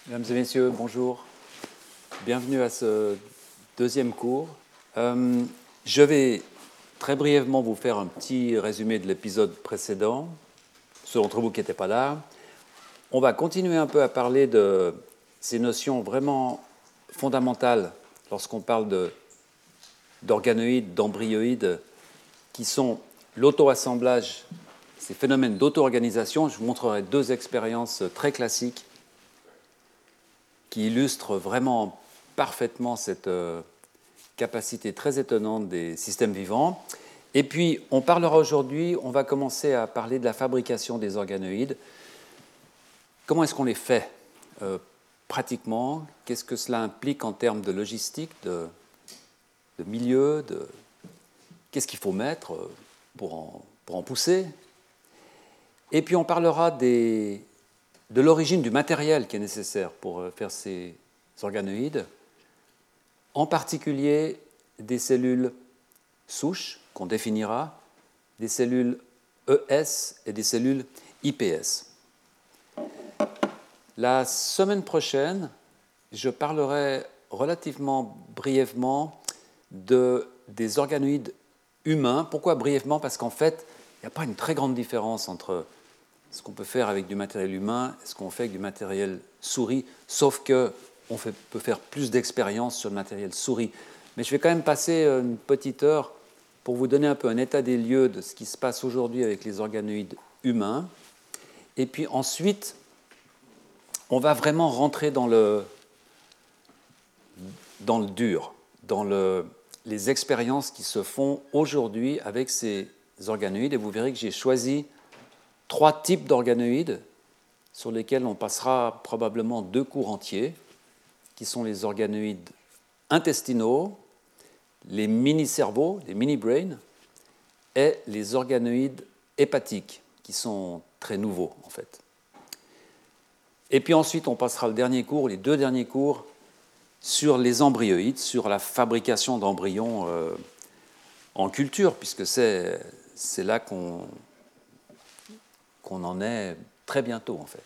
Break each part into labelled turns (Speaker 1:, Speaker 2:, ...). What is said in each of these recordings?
Speaker 1: Mesdames et messieurs, bonjour. Bienvenue à ce deuxième cours. Je vais très brièvement vous faire un petit résumé de l'épisode précédent, ceux d'entre vous qui n'étaient pas là. On va continuer un peu à parler de ces notions vraiment fondamentales lorsqu'on parle d'organoïdes, d'embryoïdes, qui sont l'auto-assemblage, ces phénomènes d'auto-organisation. Je vous montrerai deux expériences très classiques qui illustre vraiment parfaitement cette capacité très étonnante des systèmes vivants. Et puis, on parlera aujourd'hui, on va commencer à parler de la fabrication des organoïdes. Comment est-ce qu'on les fait pratiquement? Qu'est-ce que cela implique en termes de logistique, de milieu, qu'est-ce qu'il faut mettre pour en pousser? Et puis, on parlera de l'origine du matériel qui est nécessaire pour faire ces organoïdes, en particulier des cellules souches qu'on définira, des cellules ES et des cellules IPS. La semaine prochaine, je parlerai relativement brièvement des organoïdes humains. Pourquoi brièvement? Parce qu'en fait, il n'y a pas une très grande différence entre ce qu'on peut faire avec du matériel humain et ce qu'on fait avec du matériel souris, sauf qu'on peut faire plus d'expérience sur le matériel souris. Mais je vais quand même passer une petite heure pour vous donner un peu un état des lieux de ce qui se passe aujourd'hui avec les organoïdes humains. Et puis ensuite, on va vraiment rentrer dans le dur, dans les expériences qui se font aujourd'hui avec ces organoïdes. Et vous verrez que j'ai choisi 3 types d'organoïdes sur lesquels on passera probablement 2 cours entiers, qui sont les organoïdes intestinaux, les mini-cerveaux, les mini-brains, et les organoïdes hépatiques, qui sont très nouveaux en fait. Et puis ensuite, on passera le dernier cours, les 2 derniers cours, sur les embryoïdes, sur la fabrication d'embryons en culture, puisque c'est là qu'on en est très bientôt, en fait.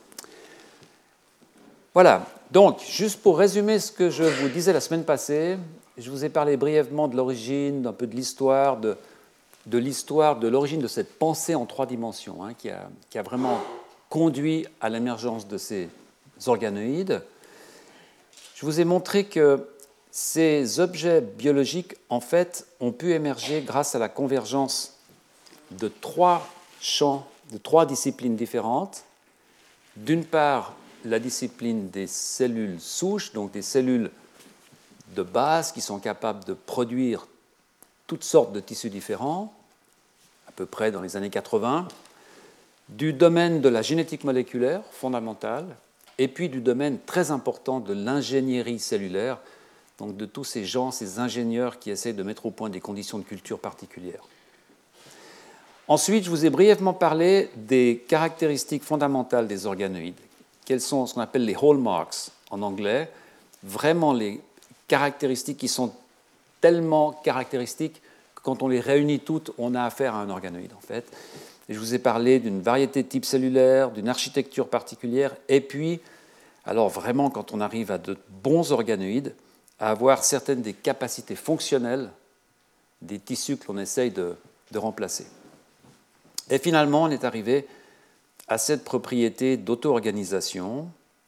Speaker 1: Voilà. Donc, juste pour résumer ce que je vous disais la semaine passée, je vous ai parlé brièvement de l'origine, un peu de l'histoire, de l'origine de cette pensée en 3 dimensions, hein, qui a vraiment conduit à l'émergence de ces organoïdes. Je vous ai montré que ces objets biologiques, en fait, ont pu émerger grâce à la convergence de 3 champs, de 3 disciplines différentes. D'une part, la discipline des cellules souches, donc des cellules de base qui sont capables de produire toutes sortes de tissus différents, à peu près dans les années 80, du domaine de la génétique moléculaire fondamentale, et puis du domaine très important de l'ingénierie cellulaire, donc de tous ces gens, ces ingénieurs qui essaient de mettre au point des conditions de culture particulières. Ensuite, je vous ai brièvement parlé des caractéristiques fondamentales des organoïdes. Quelles sont ce qu'on appelle les hallmarks en anglais, vraiment les caractéristiques qui sont tellement caractéristiques que quand on les réunit toutes, on a affaire à un organoïde en fait. Et je vous ai parlé d'une variété de types cellulaires, d'une architecture particulière, et puis, alors vraiment quand on arrive à de bons organoïdes, à avoir certaines des capacités fonctionnelles des tissus que l'on essaye de remplacer. Et finalement, on est arrivé à cette propriété d'auto-organisation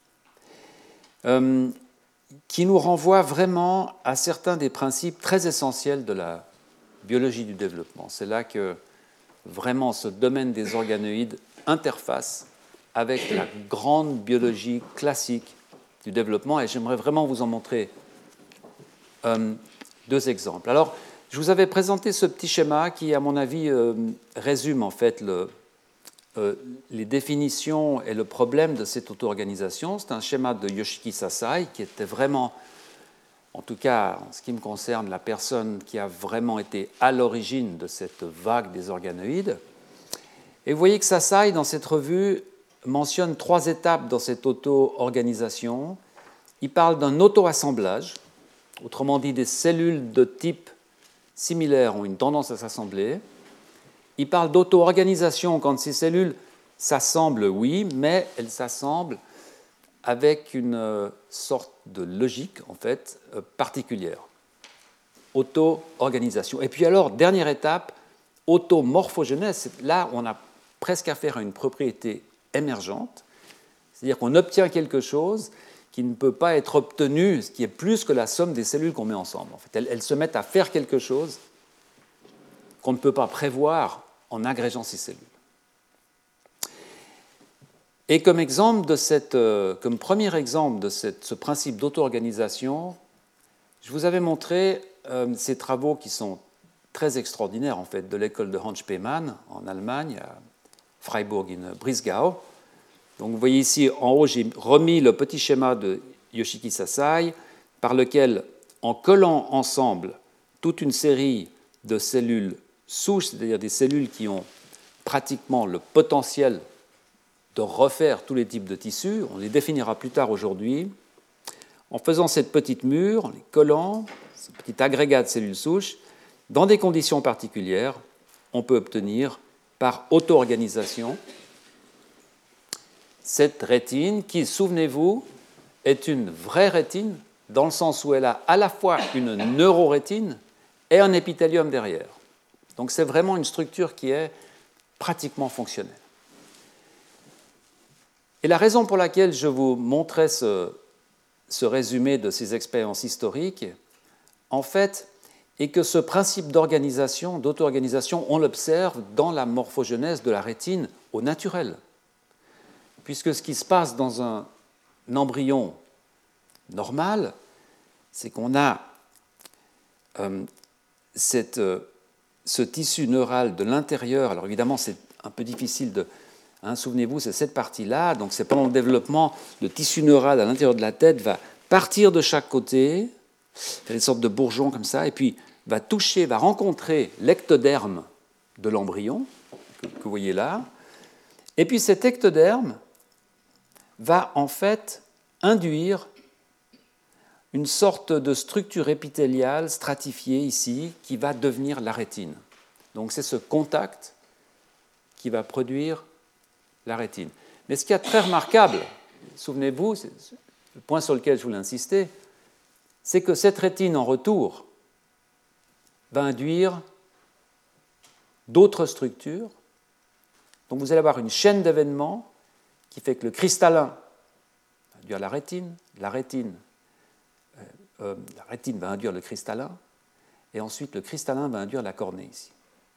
Speaker 1: qui nous renvoie vraiment à certains des principes très essentiels de la biologie du développement. C'est là que vraiment ce domaine des organoïdes interface avec la grande biologie classique du développement, et j'aimerais vraiment vous en montrer 2 exemples. Alors, je vous avais présenté ce petit schéma qui, à mon avis, résume en fait les définitions et le problème de cette auto-organisation. C'est un schéma de Yoshiki Sasai, qui était vraiment, en tout cas en ce qui me concerne, la personne qui a vraiment été à l'origine de cette vague des organoïdes. Et vous voyez que Sasai, dans cette revue, mentionne 3 étapes dans cette auto-organisation. Il parle d'un auto-assemblage, autrement dit des cellules de type similaire ont une tendance à s'assembler. Il parle d'auto-organisation quand ces cellules s'assemblent, oui, mais elles s'assemblent avec une sorte de logique, en fait, particulière. Auto-organisation. Et puis alors, dernière étape, automorphogenèse. Là, on a presque affaire à une propriété émergente, c'est-à-dire qu'on obtient quelque chose qui ne peut pas être obtenu, ce qui est plus que la somme des cellules qu'on met ensemble. En fait, elles se mettent à faire quelque chose qu'on ne peut pas prévoir en agrégeant ces cellules. Et comme premier exemple de ce principe d'auto-organisation, je vous avais montré ces travaux qui sont très extraordinaires en fait, de l'école de Hans Spemann en Allemagne, à Freiburg in Breisgau. Donc vous voyez ici, en haut, j'ai remis le petit schéma de Yoshiki Sasai, par lequel, en collant ensemble toute une série de cellules souches, c'est-à-dire des cellules qui ont pratiquement le potentiel de refaire tous les types de tissus, on les définira plus tard aujourd'hui, en faisant cette petite mûre, en les collant, ce petit agrégat de cellules souches, dans des conditions particulières, on peut obtenir, par auto-organisation, cette rétine qui, souvenez-vous, est une vraie rétine, dans le sens où elle a à la fois une neurorétine et un épithélium derrière. Donc c'est vraiment une structure qui est pratiquement fonctionnelle. Et la raison pour laquelle je vous montrais ce résumé de ces expériences historiques, en fait, est que ce principe d'organisation, d'auto-organisation, on l'observe dans la morphogenèse de la rétine au naturel. Puisque ce qui se passe dans un embryon normal, c'est qu'on a ce tissu neural de l'intérieur. Alors évidemment, c'est un peu difficile de... souvenez-vous, c'est cette partie-là. Donc c'est pendant le développement, le tissu neural à l'intérieur de la tête va partir de chaque côté, faire une sorte de bourgeon comme ça, et puis va rencontrer l'ectoderme de l'embryon, que vous voyez là. Et puis cet ectoderme va en fait induire une sorte de structure épithéliale stratifiée ici qui va devenir la rétine. Donc c'est ce contact qui va produire la rétine. Mais ce qui est très remarquable, souvenez-vous, c'est le point sur lequel je voulais insister, c'est que cette rétine en retour va induire d'autres structures. Donc vous allez avoir une chaîne d'événements qui fait que le cristallin va induire la rétine va induire le cristallin, et ensuite le cristallin va induire la cornée ici. D'accord ?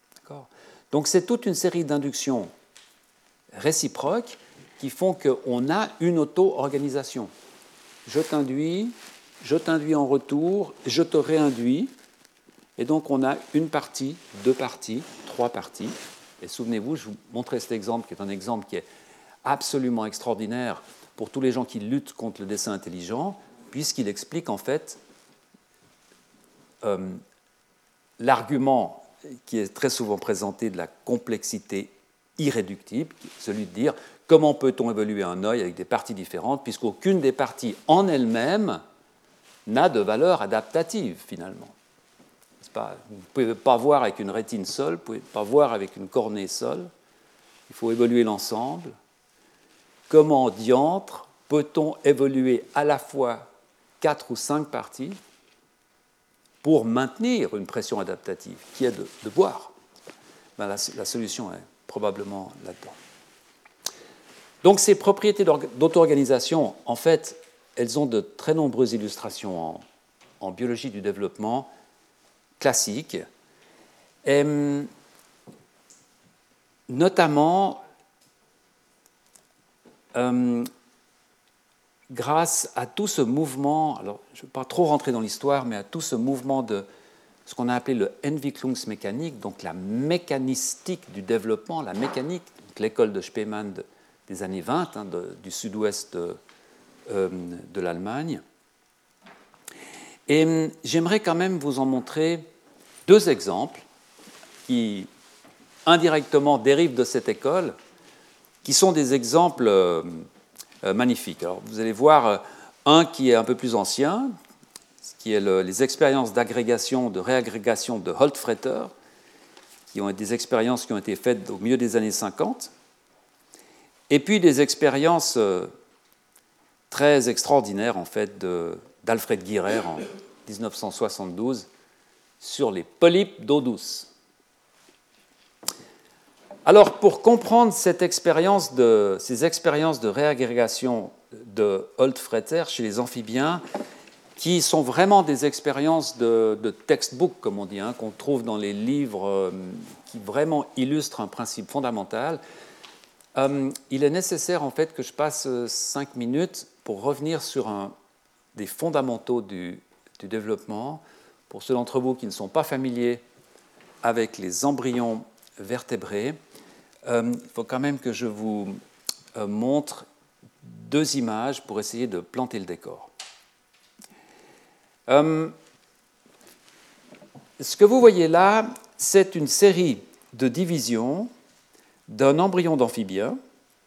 Speaker 1: Donc c'est toute une série d'inductions réciproques qui font qu'on a une auto-organisation. Je t'induis en retour, je te réinduis, et donc on a une partie, deux parties, trois parties. Et souvenez-vous, je vous montrais cet exemple qui est un exemple qui est absolument extraordinaire pour tous les gens qui luttent contre le dessin intelligent, puisqu'il explique en fait l'argument qui est très souvent présenté de la complexité irréductible, celui de dire comment peut-on évaluer un œil avec des parties différentes, puisqu'aucune des parties en elle-même n'a de valeur adaptative finalement. Vous ne pouvez pas voir avec une rétine seule, vous ne pouvez pas voir avec une cornée seule, il faut évaluer l'ensemble. Comment diantre peut-on évaluer à la fois 4 ou 5 parties pour maintenir une pression adaptative, qui est de voir? La solution est probablement là-dedans. Donc ces propriétés d'auto-organisation, en fait, elles ont de très nombreuses illustrations en biologie du développement classique, et notamment grâce à tout ce mouvement, alors je ne vais pas trop rentrer dans l'histoire, mais à tout ce mouvement de ce qu'on a appelé le Entwicklungsmechanik, donc la mécanistique du développement, la mécanique, l'école de Spemann des années 20, du sud-ouest de l'Allemagne. Et j'aimerais quand même vous en montrer 2 exemples qui indirectement dérivent de cette école, qui sont des exemples magnifiques. Alors, vous allez voir un qui est un peu plus ancien, qui est les expériences d'agrégation, de réagrégation de Holtfreter, qui ont été des expériences qui ont été faites au milieu des années 50, et puis des expériences très extraordinaire, en fait, d'Alfred Guirer en 1972 sur les polypes d'eau douce. Alors, pour comprendre ces expériences de réagrégation de Holt-Fretter chez les amphibiens, qui sont vraiment des expériences de textbook, comme on dit, hein, qu'on trouve dans les livres qui vraiment illustrent un principe fondamental, il est nécessaire en fait que je passe 5 minutes pour revenir sur des fondamentaux du développement. Pour ceux d'entre vous qui ne sont pas familiers avec les embryons vertébrés, il faut quand même que je vous montre 2 images pour essayer de planter le décor. Ce que vous voyez là, c'est une série de divisions d'un embryon d'amphibien.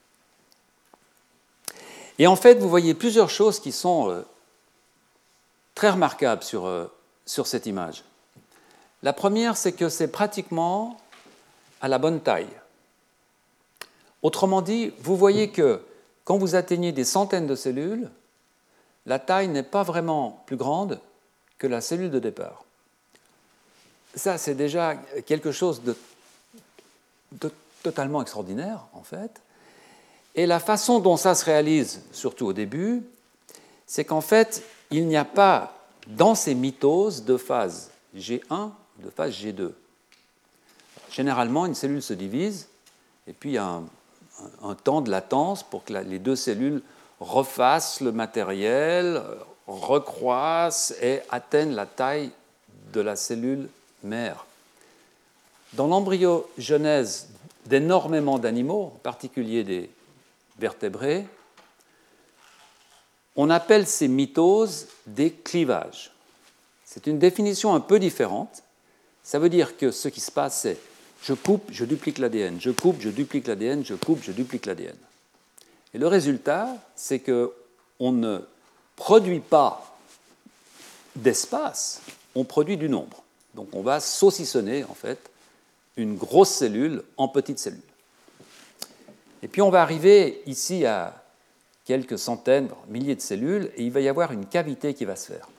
Speaker 1: Et en fait, vous voyez plusieurs choses qui sont très remarquables sur cette image. La première, c'est que c'est pratiquement à la bonne taille. Autrement dit, vous voyez que quand vous atteignez des centaines de cellules, la taille n'est pas vraiment plus grande que la cellule de départ. Ça, c'est déjà quelque chose de totalement extraordinaire, en fait. Et la façon dont ça se réalise, surtout au début, c'est qu'en fait, il n'y a pas dans ces mitoses de phase G1, de phase G2. Généralement, une cellule se divise, et puis il y a un temps de latence pour que les 2 cellules refassent le matériel, recroissent et atteignent la taille de la cellule mère. Dans l'embryogenèse d'énormément d'animaux, en particulier des vertébrés, on appelle ces mitoses des clivages. C'est une définition un peu différente. Ça veut dire que ce qui se passe, c'est je coupe, je duplique l'ADN, je coupe, je duplique l'ADN, je coupe, je duplique l'ADN. Et le résultat, c'est qu'on ne produit pas d'espace, on produit du nombre. Donc on va saucissonner, en fait, une grosse cellule en petites cellules. Et puis on va arriver ici à quelques centaines, milliers de cellules, et il va y avoir une cavité qui va se faire.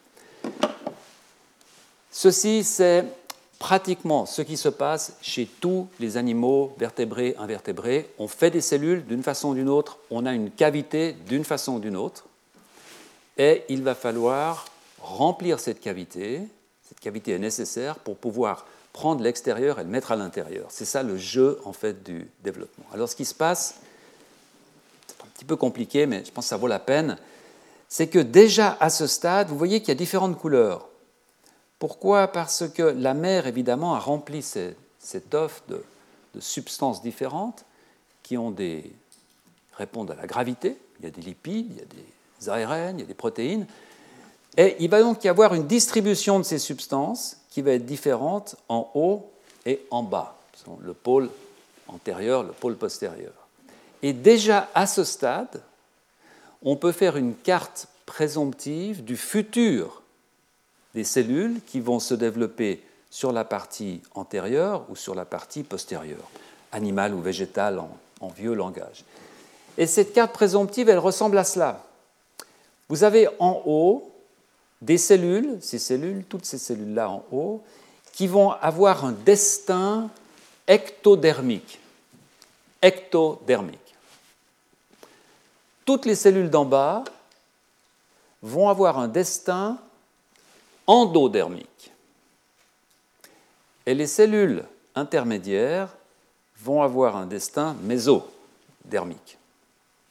Speaker 1: Ceci, c'est pratiquement ce qui se passe chez tous les animaux vertébrés, invertébrés. On fait des cellules d'une façon ou d'une autre, on a une cavité d'une façon ou d'une autre, et il va falloir remplir cette cavité. Cette cavité est nécessaire pour pouvoir prendre l'extérieur et le mettre à l'intérieur. C'est ça le jeu, en fait, du développement. Alors, ce qui se passe, c'est un petit peu compliqué, mais je pense que ça vaut la peine, c'est que déjà à ce stade, vous voyez qu'il y a différentes couleurs. Pourquoi ? Parce que la mère, évidemment, a rempli cet œuf de substances différentes qui répondent à la gravité. Il y a des lipides, il y a des ARN, il y a des protéines. Et il va donc y avoir une distribution de ces substances qui va être différente en haut et en bas. Le pôle antérieur, le pôle postérieur. Et déjà à ce stade, on peut faire une carte présomptive du futur des cellules qui vont se développer sur la partie antérieure ou sur la partie postérieure, animale ou végétale en vieux langage. Et cette carte présomptive, elle ressemble à cela. Vous avez en haut des cellules, toutes ces cellules-là en haut, qui vont avoir un destin ectodermique. Ectodermique. Toutes les cellules d'en bas vont avoir un destin endodermique. Et les cellules intermédiaires vont avoir un destin mésodermique. D'accord ?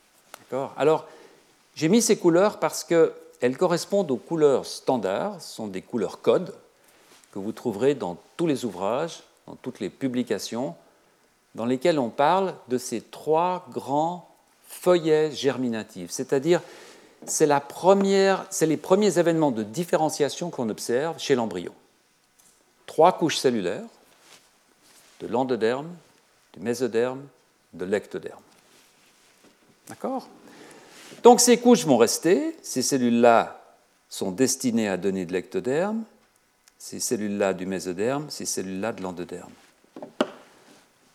Speaker 1: Alors, j'ai mis ces couleurs parce qu'elles correspondent aux couleurs standards, ce sont des couleurs codes que vous trouverez dans tous les ouvrages, dans toutes les publications, dans lesquelles on parle de ces 3 grands feuillets germinatifs, c'est-à-dire c'est les premiers événements de différenciation qu'on observe chez l'embryon. 3 couches cellulaires, de l'endoderme, du mésoderme, de l'ectoderme. D'accord ? Donc ces couches vont rester, ces cellules-là sont destinées à donner de l'ectoderme, ces cellules-là du mésoderme, ces cellules-là de l'endoderme.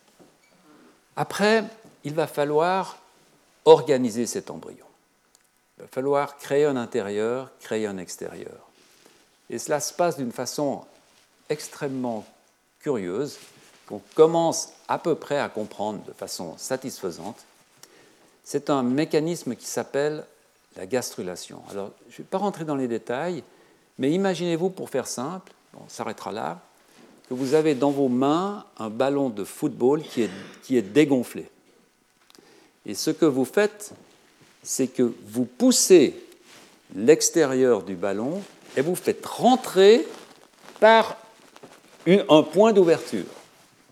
Speaker 1: Après, il va falloir organiser cet embryon. Il va falloir créer un intérieur, créer un extérieur. Et cela se passe d'une façon extrêmement curieuse, qu'on commence à peu près à comprendre de façon satisfaisante. C'est un mécanisme qui s'appelle la gastrulation. Alors, je ne vais pas rentrer dans les détails, mais imaginez-vous, pour faire simple, on s'arrêtera là, que vous avez dans vos mains un ballon de football qui est dégonflé. Et ce que vous faites, c'est que vous poussez l'extérieur du ballon et vous faites rentrer par un point d'ouverture. D'accord ?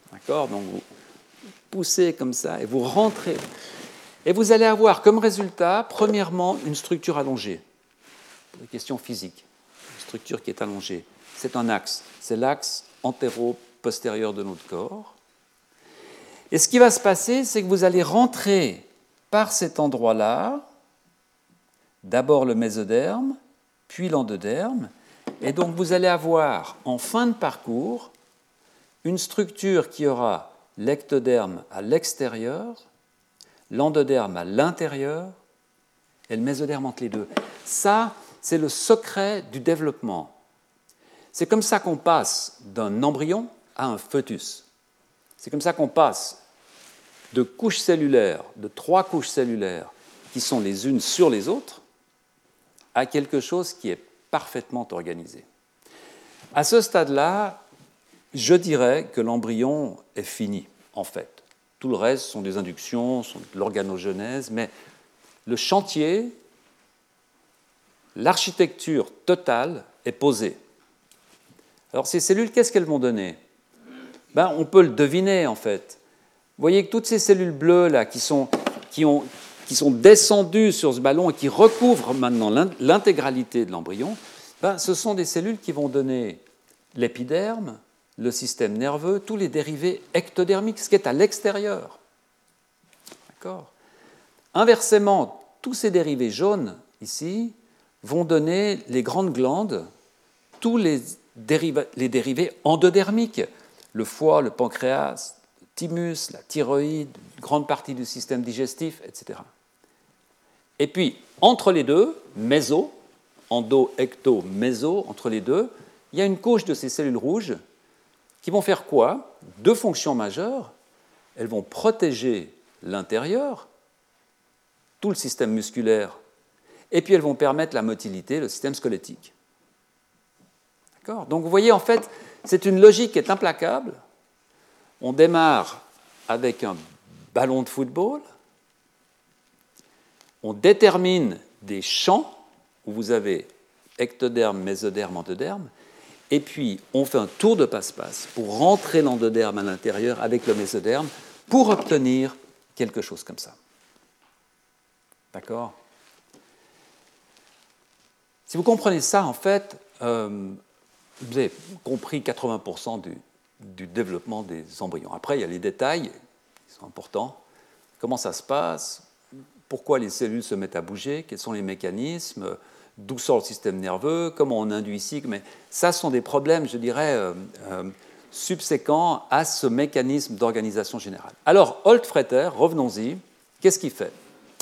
Speaker 1: Donc vous poussez comme ça et vous rentrez. Et vous allez avoir comme résultat, premièrement, une structure allongée. Une question physique. Une structure qui est allongée. C'est un axe. C'est l'axe antéro-postérieur de notre corps. Et ce qui va se passer, c'est que vous allez rentrer par cet endroit-là, d'abord le mésoderme, puis l'endoderme, et donc vous allez avoir en fin de parcours une structure qui aura l'ectoderme à l'extérieur, l'endoderme à l'intérieur et le mésoderme entre les deux. Ça, c'est le secret du développement. C'est comme ça qu'on passe d'un embryon à un fœtus. C'est comme ça qu'on passe de couches cellulaires, de 3 couches cellulaires qui sont les unes sur les autres, à quelque chose qui est parfaitement organisé. À ce stade-là, je dirais que l'embryon est fini, en fait. Tout le reste sont des inductions, sont de l'organogenèse, mais le chantier, l'architecture totale est posée. Alors ces cellules, qu'est-ce qu'elles vont donner ? On peut le deviner, en fait. Vous voyez que toutes ces cellules bleues là, qui sont descendues sur ce ballon et qui recouvrent maintenant l'intégralité de l'embryon, ce sont des cellules qui vont donner l'épiderme, le système nerveux, tous les dérivés ectodermiques, ce qui est à l'extérieur. D'accord ? Inversement, tous ces dérivés jaunes, ici, vont donner les grandes glandes, tous les dérivés endodermiques, le foie, le pancréas, le thymus, la thyroïde, une grande partie du système digestif, etc. Et puis, entre les deux, méso, endo, ecto, méso, entre les deux, il y a une couche de ces cellules rouges qui vont faire quoi ? 2 fonctions majeures. Elles vont protéger l'intérieur, tout le système musculaire, et puis elles vont permettre la motilité, le système squelettique. D'accord ? Donc vous voyez, en fait, c'est une logique qui est implacable. On démarre avec un ballon de football, on détermine des champs où vous avez ectoderme, mésoderme, endoderme, et puis on fait un tour de passe-passe pour rentrer l'endoderme à l'intérieur avec le mésoderme pour obtenir quelque chose comme ça. D'accord ? Si vous comprenez ça, en fait, vous avez compris 80% du développement des embryons. Après, il y a les détails qui sont importants. Comment ça se passe ? Pourquoi les cellules se mettent à bouger ? Quels sont les mécanismes ? D'où sort le système nerveux ? Comment on induit ici ? Mais ça sont des problèmes, je dirais, subséquents à ce mécanisme d'organisation générale. Alors, Holtfreter, revenons-y, qu'est-ce qu'il fait ?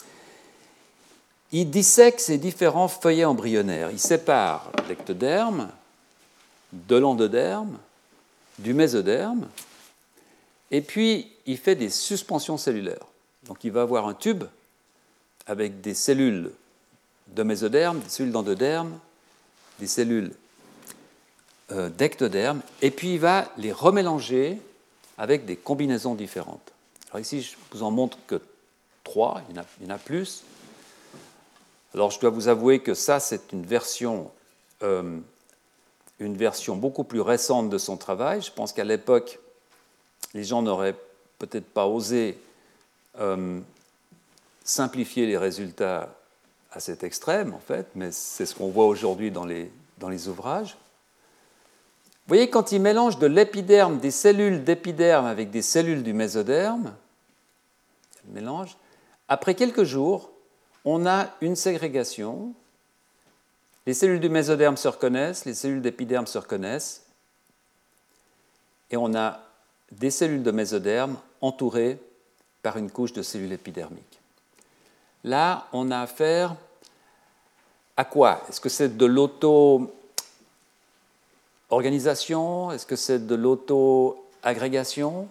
Speaker 1: Il dissèque ces différents feuillets embryonnaires. Il sépare l'ectoderme de l'endoderme, du mésoderme, et puis il fait des suspensions cellulaires. Donc il va avoir un tube avec des cellules de mésoderme, des cellules d'endoderme, des cellules d'ectoderme, et puis il va les remélanger avec des combinaisons différentes. Alors ici, je vous en montre que 3, il y en a plus. Alors je dois vous avouer que ça, c'est une version beaucoup plus récente de son travail. Je pense qu'à l'époque, les gens n'auraient peut-être pas osé simplifier les résultats à cet extrême, en fait, mais c'est ce qu'on voit aujourd'hui dans les ouvrages. Vous voyez, quand il mélange de l'épiderme, des cellules d'épiderme avec des cellules du mésoderme, mélange, après quelques jours, on a une ségrégation. Les cellules du mésoderme se reconnaissent, les cellules d'épiderme se reconnaissent, et on a des cellules de mésoderme entourées par une couche de cellules épidermiques. Là, on a affaire À quoi? Est-ce que c'est de l'auto-organisation? Est-ce que c'est de l'auto-agrégation?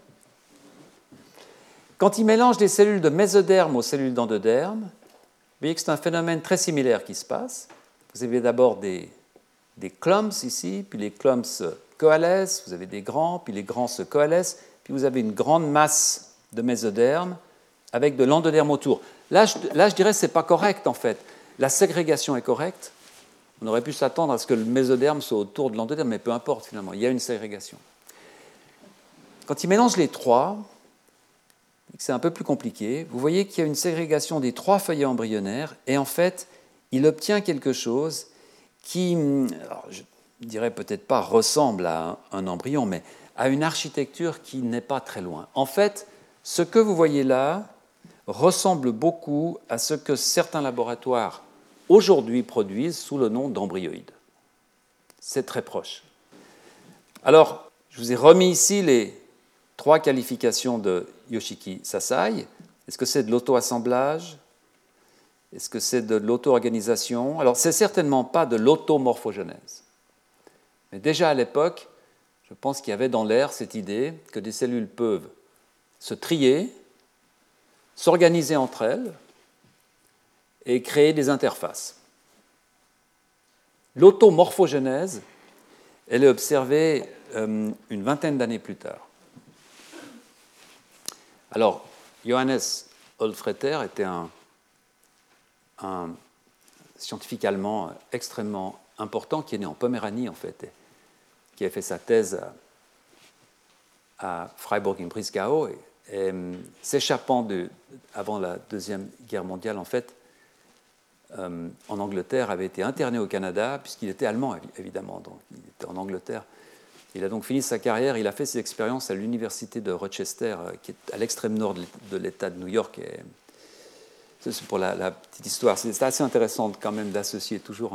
Speaker 1: Quand il mélange des cellules de mésoderme aux cellules d'endoderme, vous voyez que c'est un phénomène très similaire qui se passe. Vous avez d'abord des clumps ici, puis les clumps se coalescent, vous avez des grands, puis les grands se coalescent, puis vous avez une grande masse de mésoderme avec de l'endoderme autour. Là, je dirais que ce n'est pas correct, en fait. La ségrégation est correcte. On aurait pu s'attendre à ce que le mésoderme soit autour de l'endoderme, mais peu importe, finalement, il y a une ségrégation. Quand il mélange les trois, c'est un peu plus compliqué, vous voyez qu'il y a une ségrégation des trois feuillets embryonnaires, et en fait, il obtient quelque chose qui, alors, je ne dirais peut-être pas ressemble à un embryon, mais à une architecture qui n'est pas très loin. En fait, ce que vous voyez là ressemble beaucoup à ce que certains laboratoires aujourd'hui produisent sous le nom d'embryoïdes. C'est très proche. Alors, je vous ai remis ici les trois qualifications de Yoshiki Sasai. Est-ce que c'est de l'auto-assemblage? Est-ce que c'est de l'auto-organisation? Alors, ce n'est certainement pas de l'automorphogenèse. Mais déjà à l'époque, je pense qu'il y avait dans l'air cette idée que des cellules peuvent se trier, s'organiser entre elles et créer des interfaces. L'automorphogenèse, elle est observée une vingtaine d'années plus tard. Alors, Johannes Hohlfreter était un scientifique allemand extrêmement important qui est né en Poméranie, en fait, et qui a fait sa thèse à Freiburg-im-Breisgau. Et s'échappant avant la Deuxième Guerre mondiale, en fait, en Angleterre, avait été interné au Canada, puisqu'il était allemand, évidemment, donc il était en Angleterre. Il a donc fini sa carrière, il a fait ses expériences à l'université de Rochester, qui est à l'extrême nord de l'État de New York. Et c'est pour la petite histoire. C'est assez intéressant quand même d'associer toujours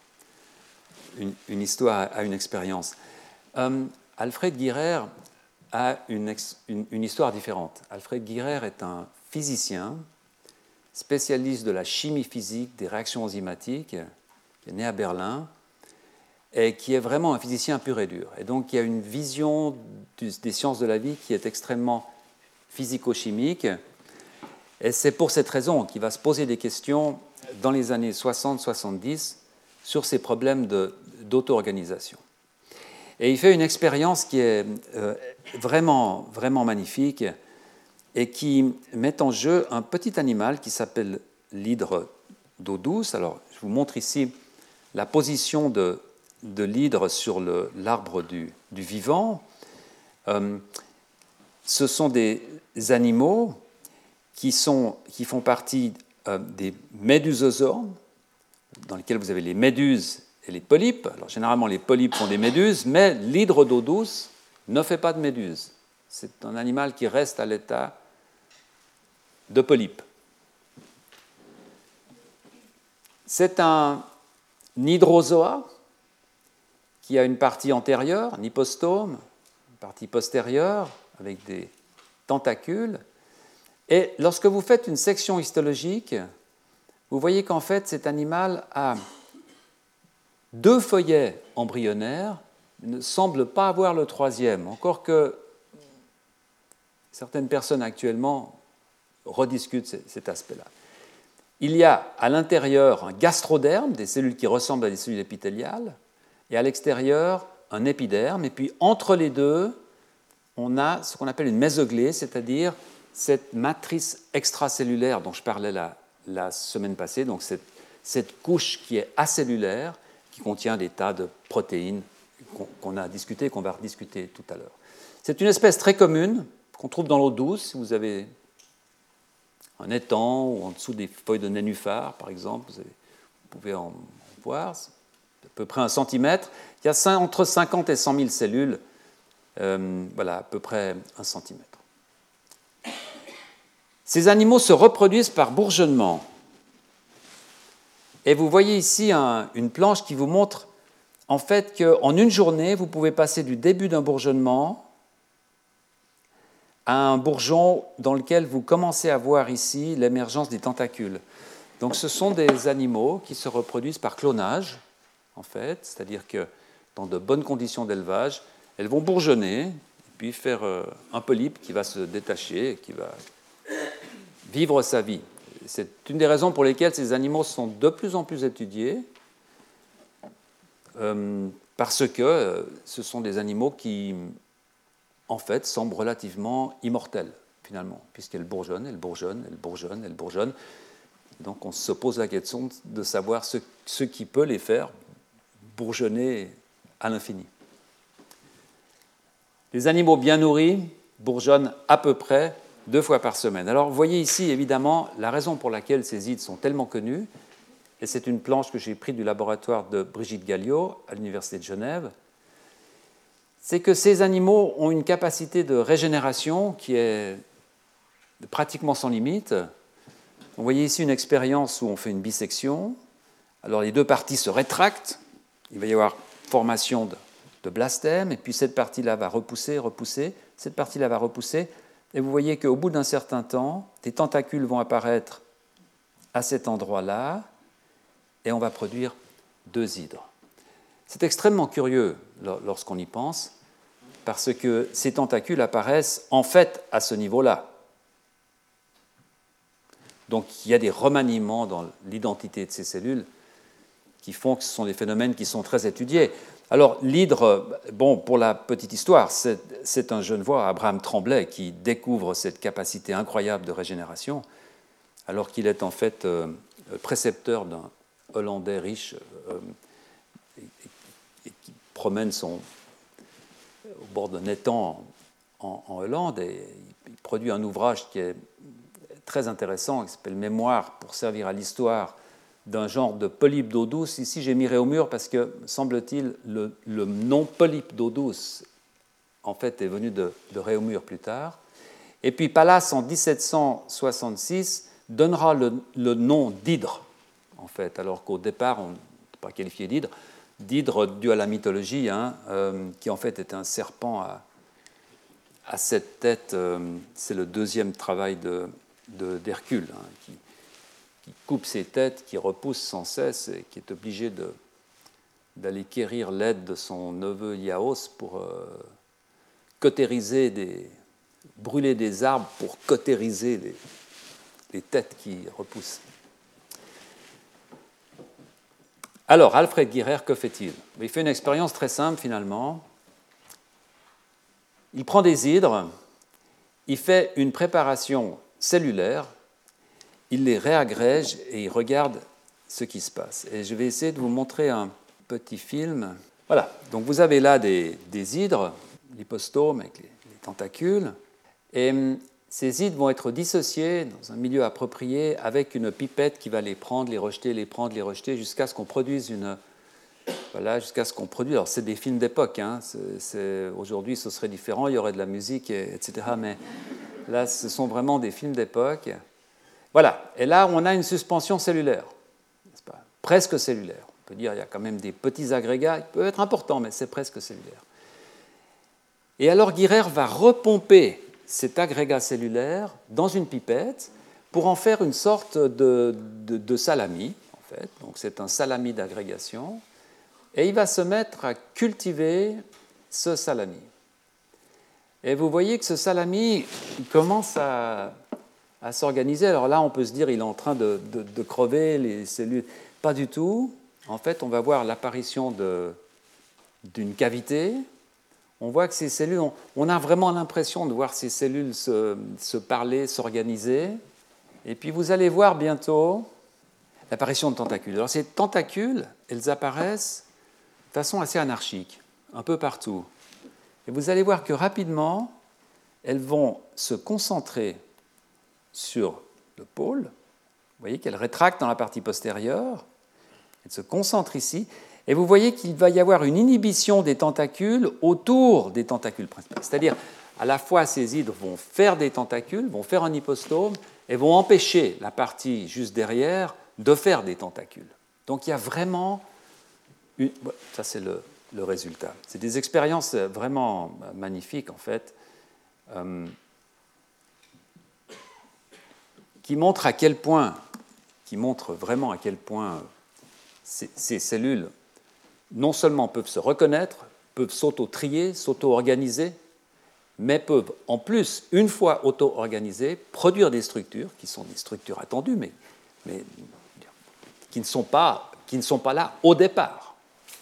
Speaker 1: une histoire à une expérience. Alfred Gürer a une histoire différente. Alfred Gürer est un physicien spécialiste de la chimie physique des réactions enzymatiques, qui est né à Berlin, et qui est vraiment un physicien pur et dur. Et donc, il y a une vision des sciences de la vie qui est extrêmement physico-chimique. Et c'est pour cette raison qu'il va se poser des questions dans les années 60-70 sur ces problèmes d'auto-organisation. Et il fait une expérience qui est vraiment, vraiment magnifique et qui met en jeu un petit animal qui s'appelle l'hydre d'eau douce. Alors, je vous montre ici la position de l'hydre sur l'arbre du vivant. Ce sont des animaux qui font partie des médusosaures, dans lesquels vous avez les méduses et les polypes. Alors, généralement, les polypes font des méduses, mais l'hydre d'eau douce ne fait pas de méduses. C'est un animal qui reste à l'état de polype. C'est un hydrozoa qui a une partie antérieure, un hypostome, une partie postérieure avec des tentacules. Et lorsque vous faites une section histologique, vous voyez qu'en fait, cet animal a 2 feuillets embryonnaires, ne semble pas avoir le 3e, encore que certaines personnes actuellement rediscutent cet aspect-là. Il y a à l'intérieur un gastroderme, des cellules qui ressemblent à des cellules épithéliales, et à l'extérieur un épiderme, et puis entre les deux, on a ce qu'on appelle une mésoglée, c'est-à-dire cette matrice extracellulaire dont je parlais la semaine passée, donc cette couche qui est acellulaire, qui contient des tas de protéines qu'on a discuté et qu'on va rediscuter tout à l'heure. C'est une espèce très commune qu'on trouve dans l'eau douce. Si vous avez un étang ou en dessous des feuilles de nénuphar, par exemple, vous pouvez en voir, c'est à peu près 1 centimètre. Il y a entre 50 et 100 000 cellules, voilà, à peu près 1 centimètre. Ces animaux se reproduisent par bourgeonnement. Et vous voyez ici une planche qui vous montre en fait qu'en une journée, vous pouvez passer du début d'un bourgeonnement à un bourgeon dans lequel vous commencez à voir ici l'émergence des tentacules. Donc ce sont des animaux qui se reproduisent par clonage, en fait, c'est-à-dire que dans de bonnes conditions d'élevage, elles vont bourgeonner, et puis faire un polype qui va se détacher, qui va vivre sa vie. C'est une des raisons pour lesquelles ces animaux sont de plus en plus étudiés, parce que ce sont des animaux qui, en fait, semblent relativement immortels, finalement, puisqu'elles bourgeonnent, elles bourgeonnent, elles bourgeonnent, elles bourgeonnent. Donc on se pose la question de savoir ce qui peut les faire bourgeonner à l'infini. Les animaux bien nourris bourgeonnent à peu près 2 fois par semaine. Alors vous voyez ici, évidemment, la raison pour laquelle ces ides sont tellement connues, et c'est une planche que j'ai prise du laboratoire de Brigitte Gallio à l'Université de Genève, c'est que ces animaux ont une capacité de régénération qui est pratiquement sans limite. Vous voyez ici une expérience où on fait une bisection. Alors les 2 parties se rétractent, il va y avoir formation de blastème, et puis cette partie-là va repousser, cette partie-là va repousser, et vous voyez qu'au bout d'un certain temps, des tentacules vont apparaître à cet endroit-là, et on va produire 2 hydres. C'est extrêmement curieux lorsqu'on y pense, parce que ces tentacules apparaissent en fait à ce niveau-là. Donc il y a des remaniements dans l'identité de ces cellules qui font que ce sont des phénomènes qui sont très étudiés. Alors l'hydre, bon, pour la petite histoire, c'est un Genevois, Abraham Tremblay, qui découvre cette capacité incroyable de régénération, alors qu'il est en fait précepteur d'un Hollandais riche et qui promène au bord d'un étang en Hollande, et il produit un ouvrage qui est très intéressant, qui s'appelle Mémoire pour servir à l'histoire d'un genre de polype d'eau douce. Ici, j'ai mis Réaumur parce que, semble-t-il, le nom polype d'eau douce, en fait, est venu de Réaumur plus tard. Et puis Pallas, en 1766, donnera le nom d'hydre, en fait, alors qu'au départ, on ne peut pas qualifier d'hydre dû à la mythologie, qui en fait est un serpent à 7 têtes. C'est le 2e travail d'Hercule, qui coupe ses têtes, qui repousse sans cesse et qui est obligé d'aller quérir l'aide de son neveu Iahos pour brûler des arbres pour cautériser les têtes qui repoussent. Alors, Alfred Guirer, que fait-il? Il fait une expérience très simple finalement. Il prend des hydres, il fait une préparation cellulaire, il les réagrège et il regarde ce qui se passe. Et je vais essayer de vous montrer un petit film. Voilà, donc vous avez là des hydres, l'hypostome avec les tentacules, et ces hydres vont être dissociés dans un milieu approprié avec une pipette qui va les prendre, les rejeter, jusqu'à ce qu'on produise jusqu'à ce qu'on produise. Alors c'est des films d'époque, aujourd'hui ce serait différent, il y aurait de la musique, etc. Mais là, ce sont vraiment des films d'époque. Voilà, et là, on a une suspension cellulaire, n'est-ce pas? Presque cellulaire. On peut dire qu'il y a quand même des petits agrégats, ils peuvent être importants, mais c'est presque cellulaire. Et alors, Guirer va repomper cet agrégat cellulaire dans une pipette pour en faire une sorte de salami, en fait. Donc, c'est un salami d'agrégation. Et il va se mettre à cultiver ce salami. Et vous voyez que ce salami, il commence à s'organiser. Alors là, on peut se dire qu'il est en train de crever les cellules. Pas du tout. En fait, on va voir l'apparition d'une cavité. On voit que ces cellules, on a vraiment l'impression de voir ces cellules se parler, s'organiser. Et puis vous allez voir bientôt l'apparition de tentacules. Alors ces tentacules, elles apparaissent de façon assez anarchique, un peu partout. Et vous allez voir que rapidement, elles vont se concentrer sur le pôle. Vous voyez qu'elles rétractent dans la partie postérieure. Elles se concentrent ici. Et vous voyez qu'il va y avoir une inhibition des tentacules autour des tentacules principaux. C'est-à-dire, à la fois, ces hydres vont faire des tentacules, vont faire un hypostome, et vont empêcher la partie juste derrière de faire des tentacules. Donc il y a vraiment... Ça, c'est le résultat. C'est des expériences vraiment magnifiques, en fait, qui montrent à quel point qui montre vraiment à quel point ces cellules non seulement peuvent se reconnaître, peuvent s'auto-trier, s'auto-organiser, mais peuvent en plus, une fois auto-organisées, produire des structures qui sont des structures attendues, mais qui ne sont pas là au départ.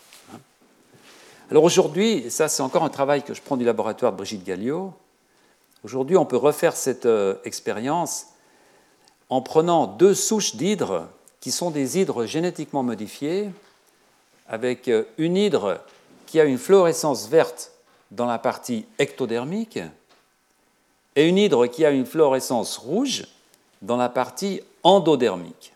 Speaker 1: Alors aujourd'hui, et ça c'est encore un travail que je prends du laboratoire de Brigitte Gallio, aujourd'hui on peut refaire cette expérience en prenant 2 souches d'hydres qui sont des hydres génétiquement modifiés, avec une hydre qui a une fluorescence verte dans la partie ectodermique et une hydre qui a une fluorescence rouge dans la partie endodermique.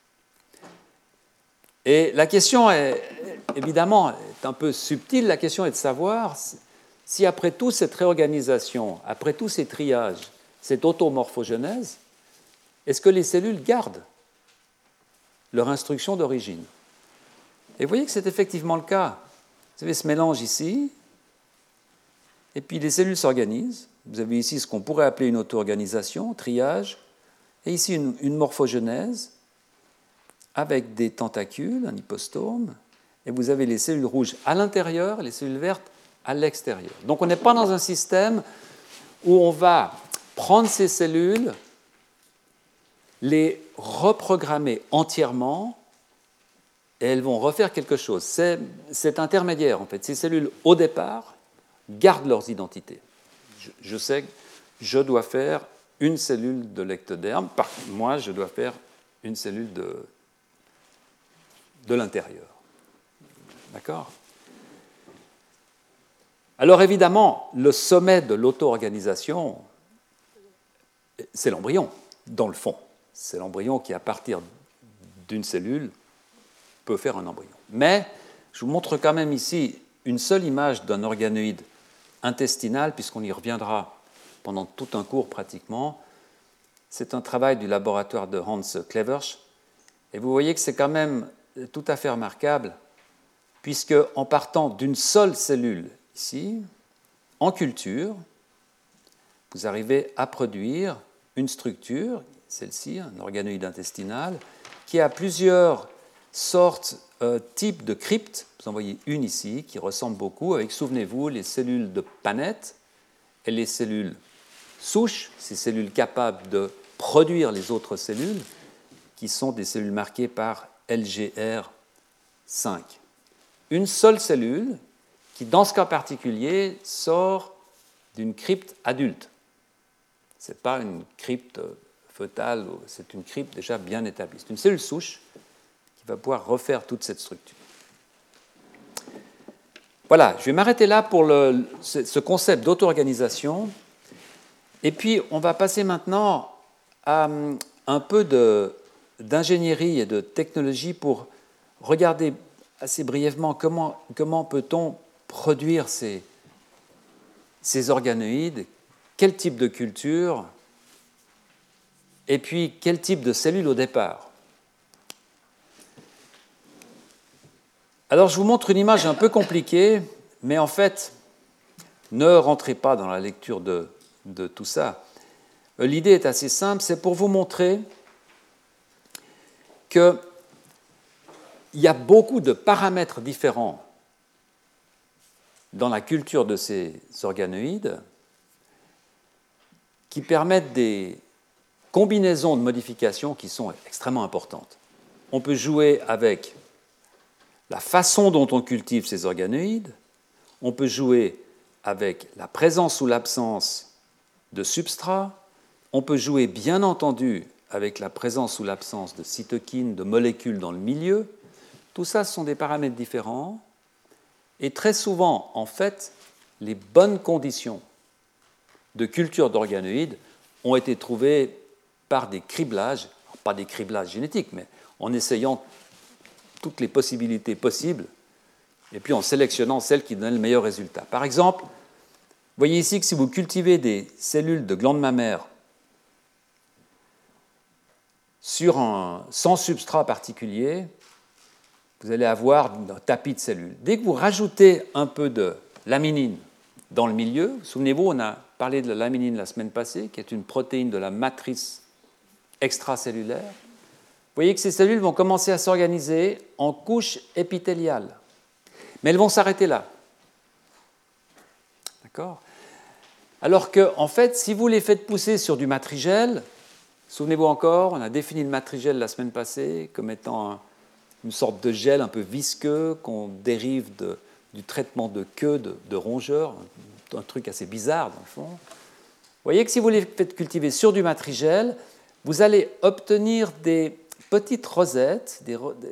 Speaker 1: Et la question est, évidemment, est un peu subtile. La question est de savoir si après toute cette réorganisation, après tous ces triages, cette automorphogenèse, est-ce que les cellules gardent leur instruction d'origine? Et vous voyez que c'est effectivement le cas. Vous avez ce mélange ici, et puis les cellules s'organisent. Vous avez ici ce qu'on pourrait appeler une auto-organisation, triage, et ici une morphogenèse avec des tentacules, un hypostome, et vous avez les cellules rouges à l'intérieur et les cellules vertes à l'extérieur. Donc on n'est pas dans un système où on va prendre ces cellules, les reprogrammer entièrement, et elles vont refaire quelque chose. C'est intermédiaire, en fait. Ces cellules, au départ, gardent leurs identités. Je sais que je dois faire une cellule de l'ectoderme, moi, je dois faire une cellule de l'intérieur. D'accord? Alors, évidemment, le sommet de l'auto-organisation, c'est l'embryon, dans le fond. C'est l'embryon qui, à partir d'une cellule, peut faire un embryon. Mais je vous montre quand même ici une seule image d'un organoïde intestinal, puisqu'on y reviendra pendant tout un cours pratiquement. C'est un travail du laboratoire de Hans Cleversch. Et vous voyez que c'est quand même tout à fait remarquable, puisque en partant d'une seule cellule ici, en culture, vous arrivez à produire une structure, celle-ci, un organoïde intestinal, qui a plusieurs sortes, types de cryptes. Vous en voyez une ici qui ressemble beaucoup, avec, souvenez-vous, les cellules de Paneth et les cellules souches, ces cellules capables de produire les autres cellules, qui sont des cellules marquées par LGR5. Une seule cellule qui, dans ce cas particulier, sort d'une crypte adulte. Ce n'est pas une crypte fœtale, c'est une crypte déjà bien établie. C'est une cellule souche qui va pouvoir refaire toute cette structure. Voilà, je vais m'arrêter là pour ce concept d'auto-organisation. Et puis, on va passer maintenant à un peu d'ingénierie et de technologie pour regarder assez brièvement comment peut-on produire ces organoïdes, quel type de culture, et puis quel type de cellules au départ. Alors, je vous montre une image un peu compliquée, mais en fait, ne rentrez pas dans la lecture de tout ça. L'idée est assez simple, c'est pour vous montrer qu'il y a beaucoup de paramètres différents dans la culture de ces organoïdes qui permettent des combinaisons de modifications qui sont extrêmement importantes. On peut jouer avec la façon dont on cultive ces organoïdes, on peut jouer avec la présence ou l'absence de substrats, on peut jouer bien entendu avec la présence ou l'absence de cytokines, de molécules dans le milieu. Tout ça, ce sont des paramètres différents. Et très souvent, en fait, les bonnes conditions de culture d'organoïdes ont été trouvées par des criblages, pas des criblages génétiques, mais en essayant toutes les possibilités possibles, et puis en sélectionnant celles qui donnent le meilleur résultat. Par exemple, vous voyez ici que si vous cultivez des cellules de glandes mammaires sans substrat particulier, vous allez avoir un tapis de cellules. Dès que vous rajoutez un peu de laminine dans le milieu, souvenez-vous, on a parlé de la laminine la semaine passée, qui est une protéine de la matrice extracellulaire. voyez que ces cellules vont commencer à s'organiser en couches épithéliales. Mais elles vont s'arrêter là. D'accord ? Alors que, en fait, si vous les faites pousser sur du matrigel, souvenez-vous encore, on a défini le matrigel la semaine passée comme étant une sorte de gel un peu visqueux qu'on dérive du traitement de queue de rongeurs, un truc assez bizarre dans le fond. Vous voyez que si vous les faites cultiver sur du matrigel, vous allez obtenir des petites rosettes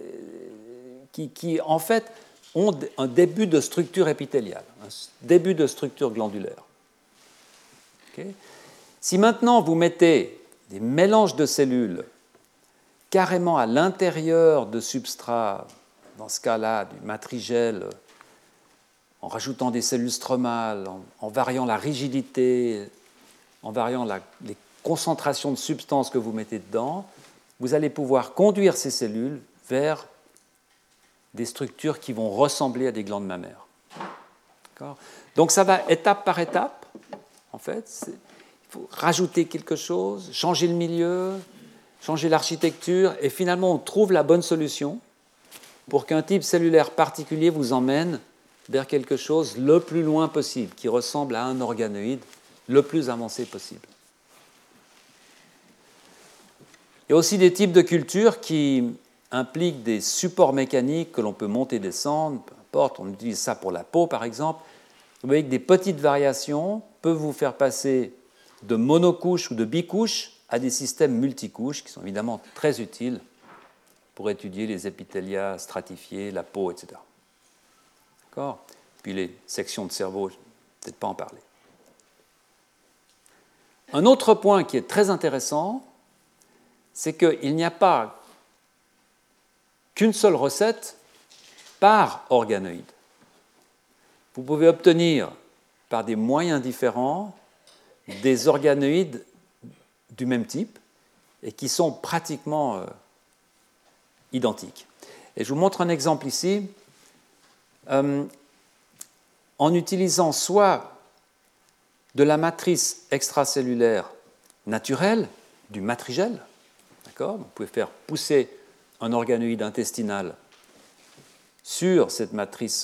Speaker 1: qui, en fait, ont un début de structure épithéliale, un début de structure glandulaire. Okay. Si maintenant vous mettez des mélanges de cellules carrément à l'intérieur de substrats, dans ce cas-là du matrigel, en rajoutant des cellules stromales, en variant la rigidité, en variant les concentrations de substances que vous mettez dedans, vous allez pouvoir conduire ces cellules vers des structures qui vont ressembler à des glandes mammaires. Donc ça va étape par étape, en fait. Il faut rajouter quelque chose, changer le milieu, changer l'architecture, et finalement on trouve la bonne solution pour qu'un type cellulaire particulier vous emmène vers quelque chose le plus loin possible, qui ressemble à un organoïde le plus avancé possible. Il y a aussi des types de cultures qui impliquent des supports mécaniques que l'on peut monter et descendre, peu importe, on utilise ça pour la peau par exemple. Vous voyez que des petites variations peuvent vous faire passer de monocouches ou de bicouches à des systèmes multicouches qui sont évidemment très utiles pour étudier les épithélias stratifiés, la peau, etc. D'accord ? Puis les sections de cerveau, je ne vais peut-être pas en parler. Un autre point qui est très intéressant, c'est qu'il n'y a pas qu'une seule recette par organoïde. Vous pouvez obtenir par des moyens différents des organoïdes du même type et qui sont pratiquement identiques. Et je vous montre un exemple ici. En utilisant soit de la matrice extracellulaire naturelle, du matrigel, d'accord ? Vous pouvez faire pousser un organoïde intestinal sur cette matrice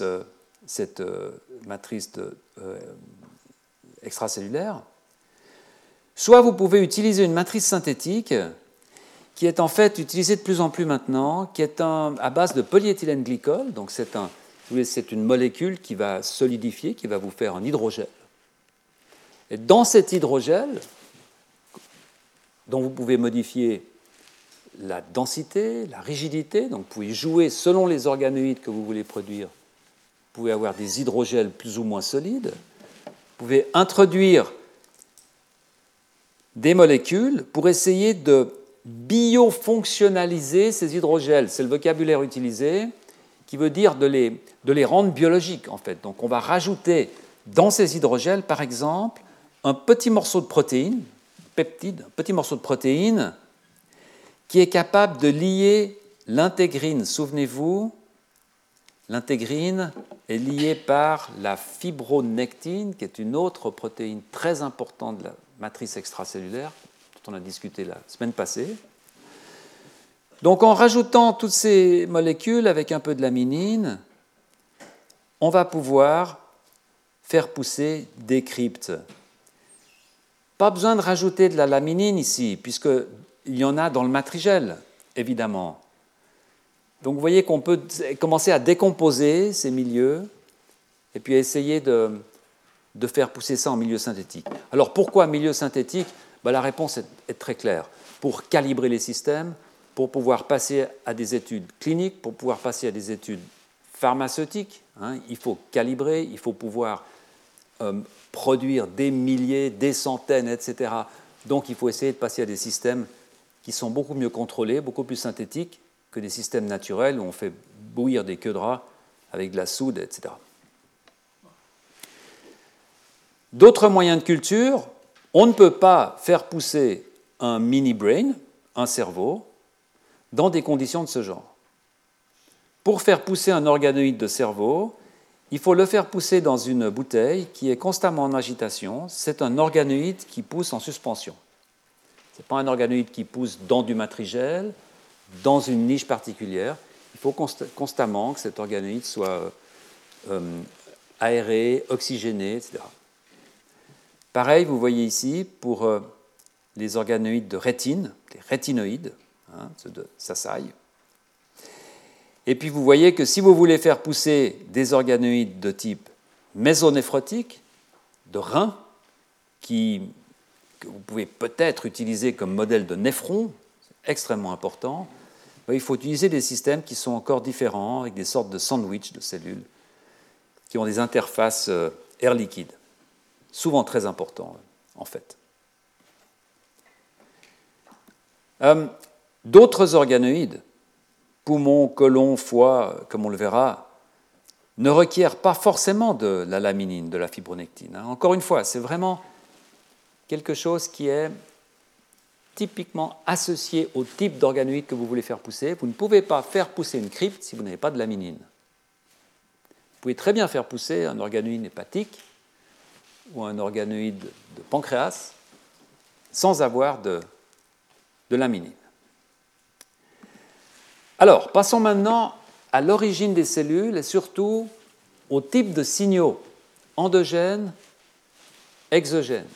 Speaker 1: extracellulaire, soit vous pouvez utiliser une matrice synthétique qui est en fait utilisée de plus en plus maintenant, qui est à base de polyéthylène glycol, donc c'est une molécule qui va solidifier, qui va vous faire un hydrogel. Et dans cet hydrogel, dont vous pouvez modifier la densité, la rigidité, donc vous pouvez jouer selon les organoïdes que vous voulez produire, vous pouvez avoir des hydrogels plus ou moins solides, vous pouvez introduire des molécules pour essayer de biofonctionnaliser ces hydrogels. C'est le vocabulaire utilisé qui veut dire de les rendre biologiques, en fait. Donc on va rajouter dans ces hydrogels, par exemple, un petit morceau de protéine, peptide, un petit morceau de protéine qui est capable de lier l'intégrine. Souvenez-vous, l'intégrine est liée par la fibronectine, qui est une autre protéine très importante de la matrice extracellulaire, dont on a discuté la semaine passée. Donc en rajoutant toutes ces molécules avec un peu de laminine, on va pouvoir faire pousser des cryptes. Pas besoin de rajouter de la laminine ici, puisqu'il y en a dans le matrigel, évidemment. Donc vous voyez qu'on peut commencer à décomposer ces milieux et puis essayer de faire pousser ça en milieu synthétique. Alors pourquoi milieu synthétique ? La réponse est très claire. Pour calibrer les systèmes, pour pouvoir passer à des études cliniques, pour pouvoir passer à des études pharmaceutiques, il faut calibrer, il faut pouvoir produire des milliers, des centaines, etc. Donc il faut essayer de passer à des systèmes qui sont beaucoup mieux contrôlés, beaucoup plus synthétiques que des systèmes naturels où on fait bouillir des queues de rats avec de la soude, etc. D'autres moyens de culture, on ne peut pas faire pousser un mini-brain, un cerveau, dans des conditions de ce genre. Pour faire pousser un organoïde de cerveau, il faut le faire pousser dans une bouteille qui est constamment en agitation. C'est un organoïde qui pousse en suspension. Ce n'est pas un organoïde qui pousse dans du matrigel, dans une niche particulière. Il faut constamment que cet organoïde soit aéré, oxygéné, etc. Pareil, vous voyez ici, pour les organoïdes de rétine, les rétinoïdes, ceux de Sasai. Et puis vous voyez que si vous voulez faire pousser des organoïdes de type mésonéphrotique, de rein, que vous pouvez peut-être utiliser comme modèle de néphron, c'est extrêmement important, il faut utiliser des systèmes qui sont encore différents, avec des sortes de sandwich de cellules, qui ont des interfaces air-liquide, souvent très importants, en fait. D'autres organoïdes, poumons, côlon, foie, comme on le verra, ne requièrent pas forcément de la laminine, de la fibronectine. Encore une fois, c'est vraiment quelque chose qui est typiquement associé au type d'organoïde que vous voulez faire pousser. Vous ne pouvez pas faire pousser une crypte si vous n'avez pas de laminine. Vous pouvez très bien faire pousser un organoïde hépatique ou un organoïde de pancréas sans avoir de laminine. Alors, passons maintenant à l'origine des cellules et surtout au type de signaux endogènes, exogènes.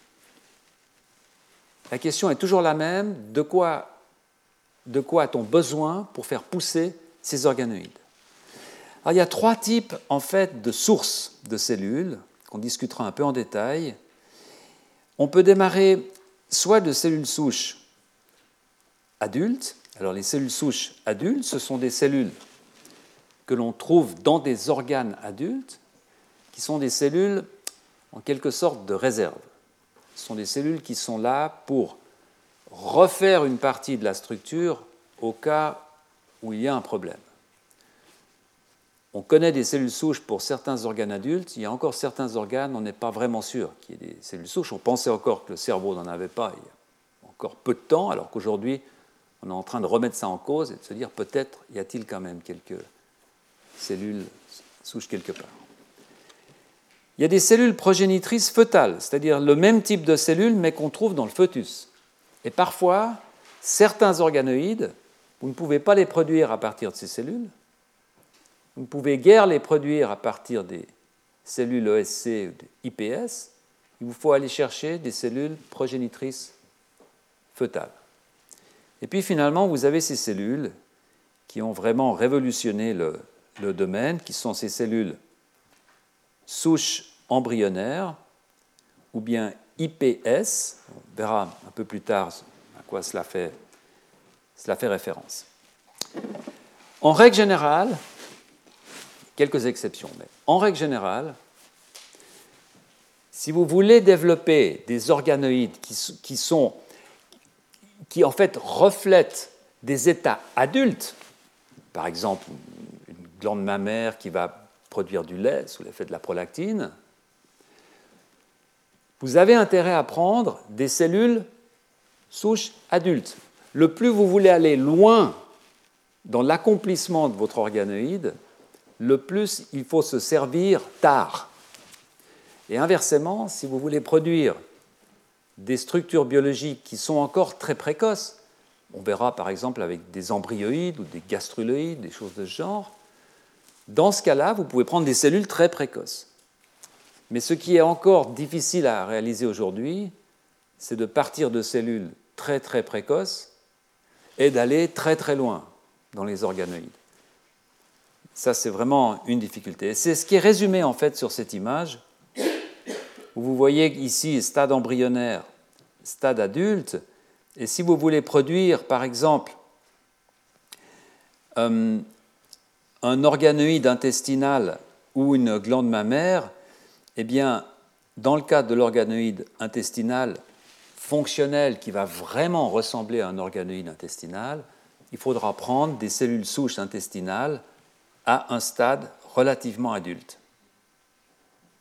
Speaker 1: La question est toujours la même, de quoi a-t-on besoin pour faire pousser ces organoïdes? Alors, il y a trois types en fait de sources de cellules qu'on discutera un peu en détail. On peut démarrer soit de cellules souches adultes. Alors les cellules souches adultes, ce sont des cellules que l'on trouve dans des organes adultes, qui sont des cellules en quelque sorte de réserve. Ce sont des cellules qui sont là pour refaire une partie de la structure au cas où il y a un problème. On connaît des cellules souches pour certains organes adultes, il y a encore certains organes, on n'est pas vraiment sûr qu'il y ait des cellules souches. On pensait encore que le cerveau n'en avait pas il y a encore peu de temps, alors qu'aujourd'hui, on est en train de remettre ça en cause et de se dire peut-être y a-t-il quand même quelques cellules souches quelque part. Il y a des cellules progénitrices fœtales, c'est-à-dire le même type de cellules mais qu'on trouve dans le fœtus. Et parfois, certains organoïdes, vous ne pouvez pas les produire à partir de ces cellules, vous ne pouvez guère les produire à partir des cellules ESC ou IPS, il vous faut aller chercher des cellules progénitrices fœtales. Et puis finalement, vous avez ces cellules qui ont vraiment révolutionné le domaine, qui sont ces cellules souches embryonnaires, ou bien IPS, on verra un peu plus tard à quoi cela fait référence. En règle générale, quelques exceptions, mais en règle générale, si vous voulez développer des organoïdes qui en fait reflètent des états adultes, par exemple une glande mammaire qui va produire du lait sous l'effet de la prolactine, vous avez intérêt à prendre des cellules souches adultes. Le plus vous voulez aller loin dans l'accomplissement de votre organoïde, le plus il faut se servir tard. Et inversement, si vous voulez produire des structures biologiques qui sont encore très précoces, on verra par exemple avec des embryoïdes ou des gastruloïdes, des choses de ce genre, dans ce cas-là, vous pouvez prendre des cellules très précoces. Mais ce qui est encore difficile à réaliser aujourd'hui, c'est de partir de cellules très très précoces et d'aller très très loin dans les organoïdes. Ça, c'est vraiment une difficulté. C'est ce qui est résumé en fait sur cette image, où vous voyez ici stade embryonnaire, stade adulte, et si vous voulez produire, par exemple, un organoïde intestinal ou une glande mammaire, eh bien, dans le cas de l'organoïde intestinal fonctionnel qui va vraiment ressembler à un organoïde intestinal, il faudra prendre des cellules souches intestinales à un stade relativement adulte. D'accord ?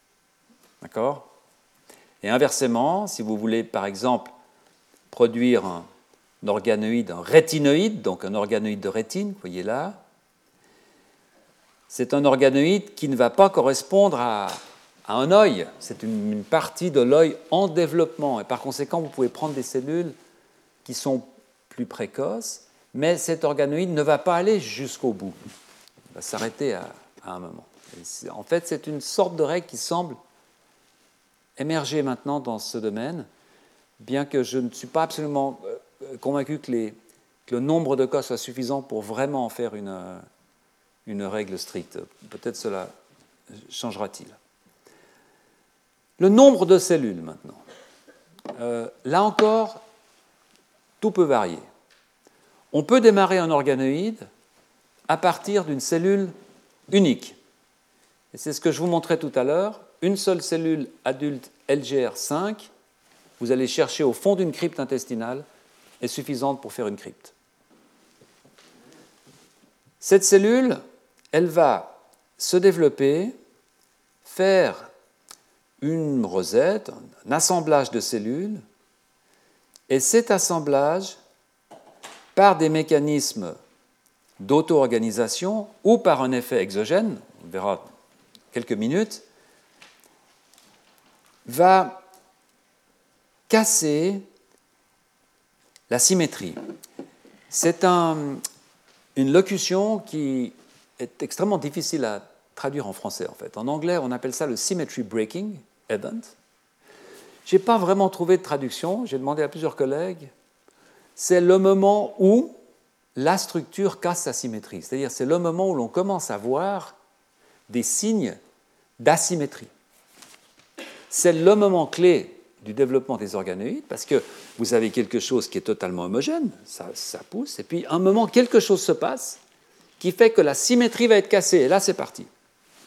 Speaker 1: Et inversement, si vous voulez, par exemple, produire un organoïde, un rétinoïde, donc un organoïde de rétine, vous voyez là, c'est un organoïde qui ne va pas correspondre à un œil. C'est une partie de l'œil en développement. Et par conséquent, vous pouvez prendre des cellules qui sont plus précoces mais cet organoïde ne va pas aller jusqu'au bout. Il va s'arrêter à un moment. En fait, c'est une sorte de règle qui semble émerger maintenant dans ce domaine, bien que je ne suis pas absolument convaincu que le nombre de cas soit suffisant pour vraiment en faire une règle stricte. Peut-être cela changera-t-il. Le nombre de cellules maintenant. Là encore, tout peut varier. On peut démarrer un organoïde à partir d'une cellule unique. Et c'est ce que je vous montrais tout à l'heure. Une seule cellule adulte LGR5, vous allez chercher au fond d'une crypte intestinale, est suffisante pour faire une crypte. Cette cellule, elle va se développer, faire une rosette, un assemblage de cellules, et cet assemblage, par des mécanismes d'auto-organisation ou par un effet exogène, on verra quelques minutes, va casser la symétrie. C'est une locution qui est extrêmement difficile à traduire en français, en fait. En anglais, on appelle ça le symmetry breaking event. Je n'ai pas vraiment trouvé de traduction, j'ai demandé à plusieurs collègues. C'est le moment où la structure casse sa symétrie, c'est-à-dire c'est le moment où l'on commence à voir des signes d'asymétrie. C'est le moment clé du développement des organoïdes, parce que vous avez quelque chose qui est totalement homogène, ça pousse, et puis à un moment, quelque chose se passe qui fait que la symétrie va être cassée, et là, c'est parti. D'accord ?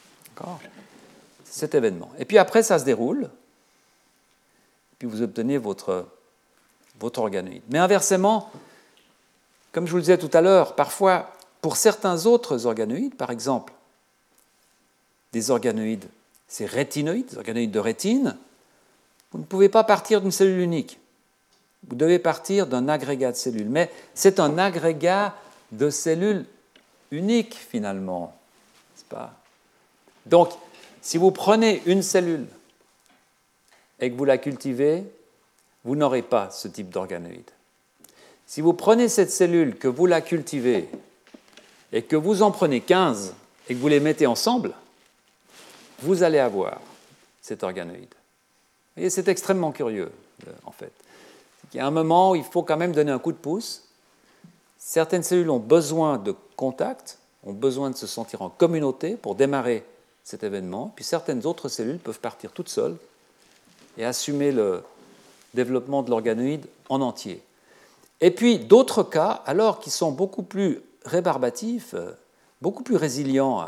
Speaker 1: C'est cet événement. Et puis après, ça se déroule, et puis vous obtenez votre organoïde. Mais inversement, comme je vous le disais tout à l'heure, parfois, pour certains autres organoïdes, par exemple, des organoïdes, ces rétinoïdes, des organoïdes de rétine, vous ne pouvez pas partir d'une cellule unique. Vous devez partir d'un agrégat de cellules. Mais c'est un agrégat de cellules uniques, finalement. N'est-ce pas ? Donc, si vous prenez une cellule et que vous la cultivez, vous n'aurez pas ce type d'organoïde. Si vous prenez cette cellule, que vous la cultivez, et que vous en prenez 15 et que vous les mettez ensemble, vous allez avoir cet organoïde. Et c'est extrêmement curieux, en fait. Il y a un moment où il faut quand même donner un coup de pouce. Certaines cellules ont besoin de contact, ont besoin de se sentir en communauté pour démarrer cet événement, puis certaines autres cellules peuvent partir toutes seules et assumer le développement de l'organoïde en entier. Et puis d'autres cas, alors qui sont beaucoup plus rébarbatifs, beaucoup plus résistants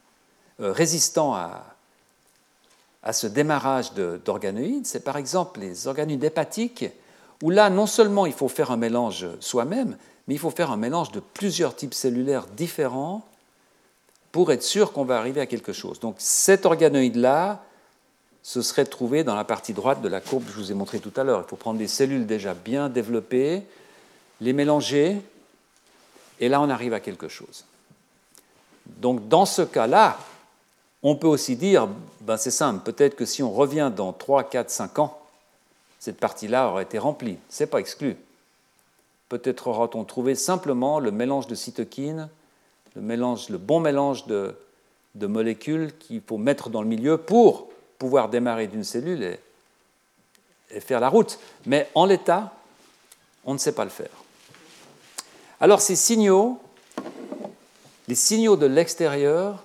Speaker 1: à ce démarrage d'organoïdes, c'est par exemple les organoïdes hépatiques, où là, non seulement il faut faire un mélange soi-même, mais il faut faire un mélange de plusieurs types cellulaires différents pour être sûr qu'on va arriver à quelque chose. Donc cet organoïde-là se serait trouvé dans la partie droite de la courbe que je vous ai montrée tout à l'heure. Il faut prendre des cellules déjà bien développées, les mélanger, et là on arrive à quelque chose. Donc dans ce cas-là, on peut aussi dire, ben c'est simple, peut-être que si on revient dans 3, 4, 5 ans, cette partie-là aurait été remplie. Ce n'est pas exclu. Peut-être aura-t-on trouvé simplement le mélange de cytokines, le bon mélange de molécules qu'il faut mettre dans le milieu pour pouvoir démarrer d'une cellule et faire la route. Mais en l'état, on ne sait pas le faire. Alors ces signaux, les signaux de l'extérieur,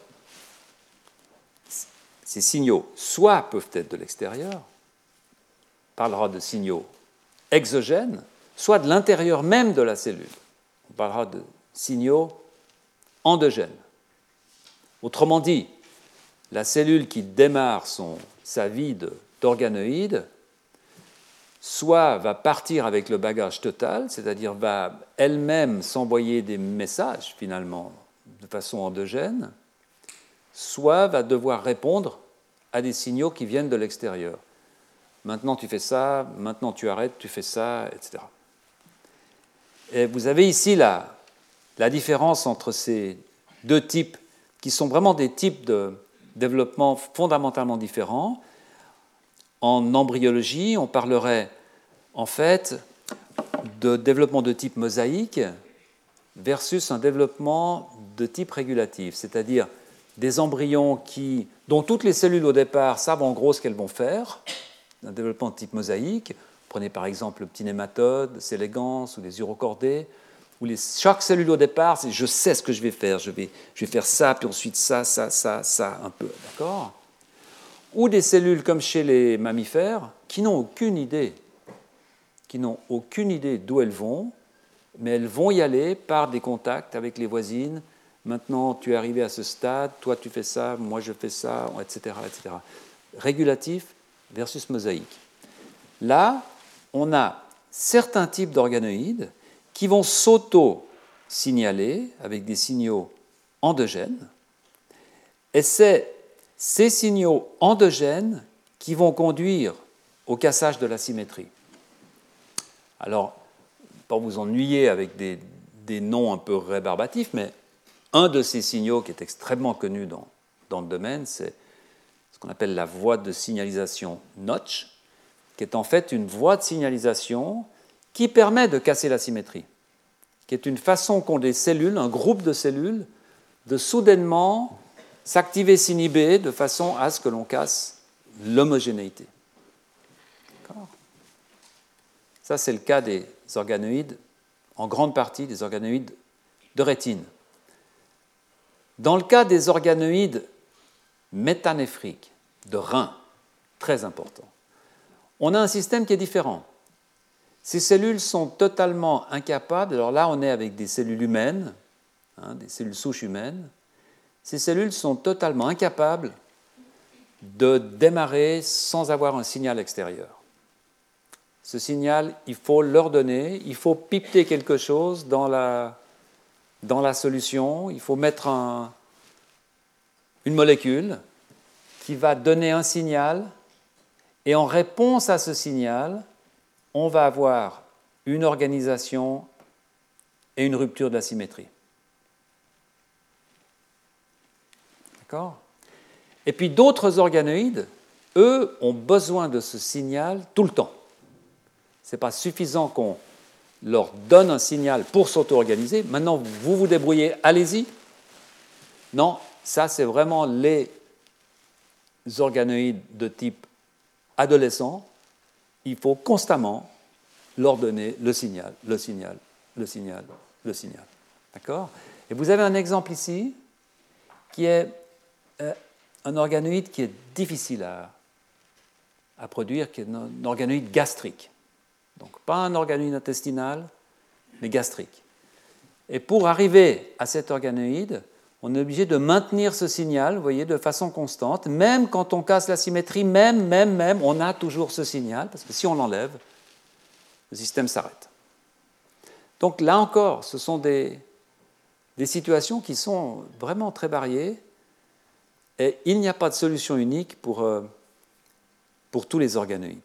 Speaker 1: ces signaux soit peuvent être de l'extérieur, on parlera de signaux exogènes, soit de l'intérieur même de la cellule. On parlera de signaux endogènes. Autrement dit, la cellule qui démarre sa vie d'organoïde, soit va partir avec le bagage total, c'est-à-dire va elle-même s'envoyer des messages, finalement, de façon endogène, soit va devoir répondre à des signaux qui viennent de l'extérieur. Maintenant tu fais ça, maintenant tu arrêtes, tu fais ça, etc. Et vous avez ici la différence entre ces deux types, qui sont vraiment des types de développement fondamentalement différents. En embryologie, on parlerait en fait de développement de type mosaïque, versus un développement de type régulatif, c'est-à-dire des embryons dont toutes les cellules au départ savent en gros ce qu'elles vont faire, un développement de type mosaïque. Prenez par exemple le petit nématode, Sélégens ou les urochordés, où chaque cellule au départ, c'est je sais ce que je vais faire, je vais faire ça, puis ensuite ça, un peu, d'accord? Ou des cellules comme chez les mammifères, qui n'ont aucune idée d'où elles vont, mais elles vont y aller par des contacts avec les voisines. Maintenant, tu es arrivé à ce stade, toi tu fais ça, moi je fais ça, etc., etc. Régulatif versus mosaïque. Là, on a certains types d'organoïdes qui vont s'auto-signaler avec des signaux endogènes, et c'est ces signaux endogènes qui vont conduire au cassage de la symétrie. Alors, pas vous ennuyer avec des noms un peu rébarbatifs, mais un de ces signaux qui est extrêmement connu dans le domaine, c'est ce qu'on appelle la voie de signalisation Notch, qui est en fait une voie de signalisation qui permet de casser la symétrie, qui est une façon qu'ont des cellules, un groupe de cellules, de soudainement s'activer, s'inhiber, de façon à ce que l'on casse l'homogénéité. D'accord ? Ça, c'est le cas des organoïdes, en grande partie des organoïdes de rétine. Dans le cas des organoïdes métanéphriques, de rein, très important, on a un système qui est différent. Ces cellules sont totalement incapables, alors là on est avec des cellules humaines, des cellules souches humaines, ces cellules sont totalement incapables de démarrer sans avoir un signal extérieur. Ce signal, il faut leur donner, il faut pipeter quelque chose dans la solution, il faut mettre une molécule qui va donner un signal, et en réponse à ce signal, on va avoir une organisation et une rupture de la symétrie. D'accord ? Et puis d'autres organoïdes, eux, ont besoin de ce signal tout le temps. Ce n'est pas suffisant qu'on leur donne un signal pour s'auto-organiser. Maintenant, vous vous débrouillez, allez-y. Non, ça, c'est vraiment les organoïdes de type adolescent. Il faut constamment leur donner le signal, le signal, le signal, le signal. D'accord ? Et vous avez un exemple ici qui est un organoïde qui est difficile à produire, qui est un organoïde gastrique. Donc, pas un organoïde intestinal, mais gastrique. Et pour arriver à cet organoïde, on est obligé de maintenir ce signal, vous voyez, de façon constante. Même quand on casse la symétrie, même, on a toujours ce signal, parce que si on l'enlève, le système s'arrête. Donc là encore, ce sont des situations qui sont vraiment très variées, et il n'y a pas de solution unique pour tous les organoïdes.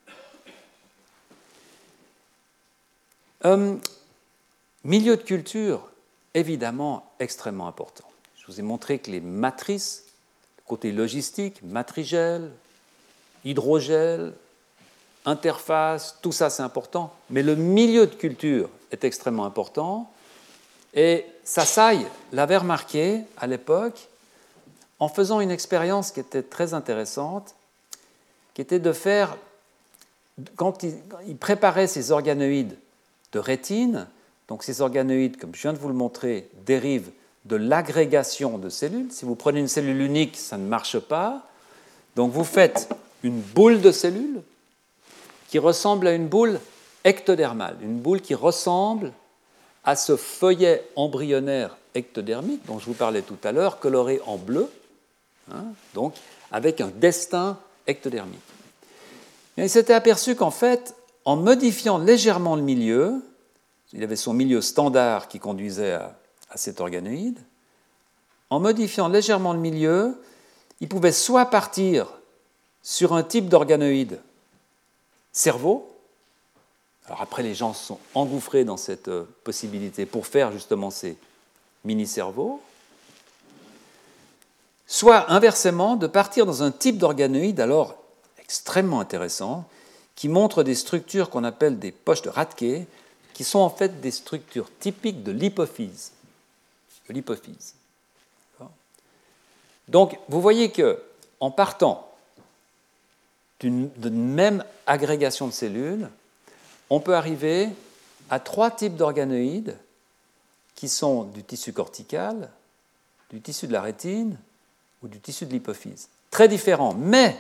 Speaker 1: Milieu de culture, évidemment, extrêmement important. Je vous ai montré que les matrices, le côté logistique, matrigel, hydrogel, interface, tout ça c'est important, mais le milieu de culture est extrêmement important, et Sasaï l'avait remarqué à l'époque en faisant une expérience qui était très intéressante, qui était de faire, quand il préparait ces organoïdes de rétine, donc ces organoïdes, comme je viens de vous le montrer, dérivent de l'agrégation de cellules. Si vous prenez une cellule unique, ça ne marche pas. Donc vous faites une boule de cellules qui ressemble à une boule ectodermale, une boule qui ressemble à ce feuillet embryonnaire ectodermique dont je vous parlais tout à l'heure, coloré en bleu, donc avec un destin ectodermique. Et il s'était aperçu qu'en fait, en modifiant légèrement le milieu, il avait son milieu standard qui conduisait à cet organoïde, en modifiant légèrement le milieu, il pouvait soit partir sur un type d'organoïde cerveau, alors après les gens se sont engouffrés dans cette possibilité pour faire justement ces mini-cerveaux, soit inversement de partir dans un type d'organoïde alors extrêmement intéressant qui montre des structures qu'on appelle des poches de Rathke qui sont en fait des structures typiques de l'hypophyse. Donc, vous voyez qu'en partant d'une même agrégation de cellules, on peut arriver à 3 types d'organoïdes qui sont du tissu cortical, du tissu de la rétine ou du tissu de l'hypophyse. Très différents, mais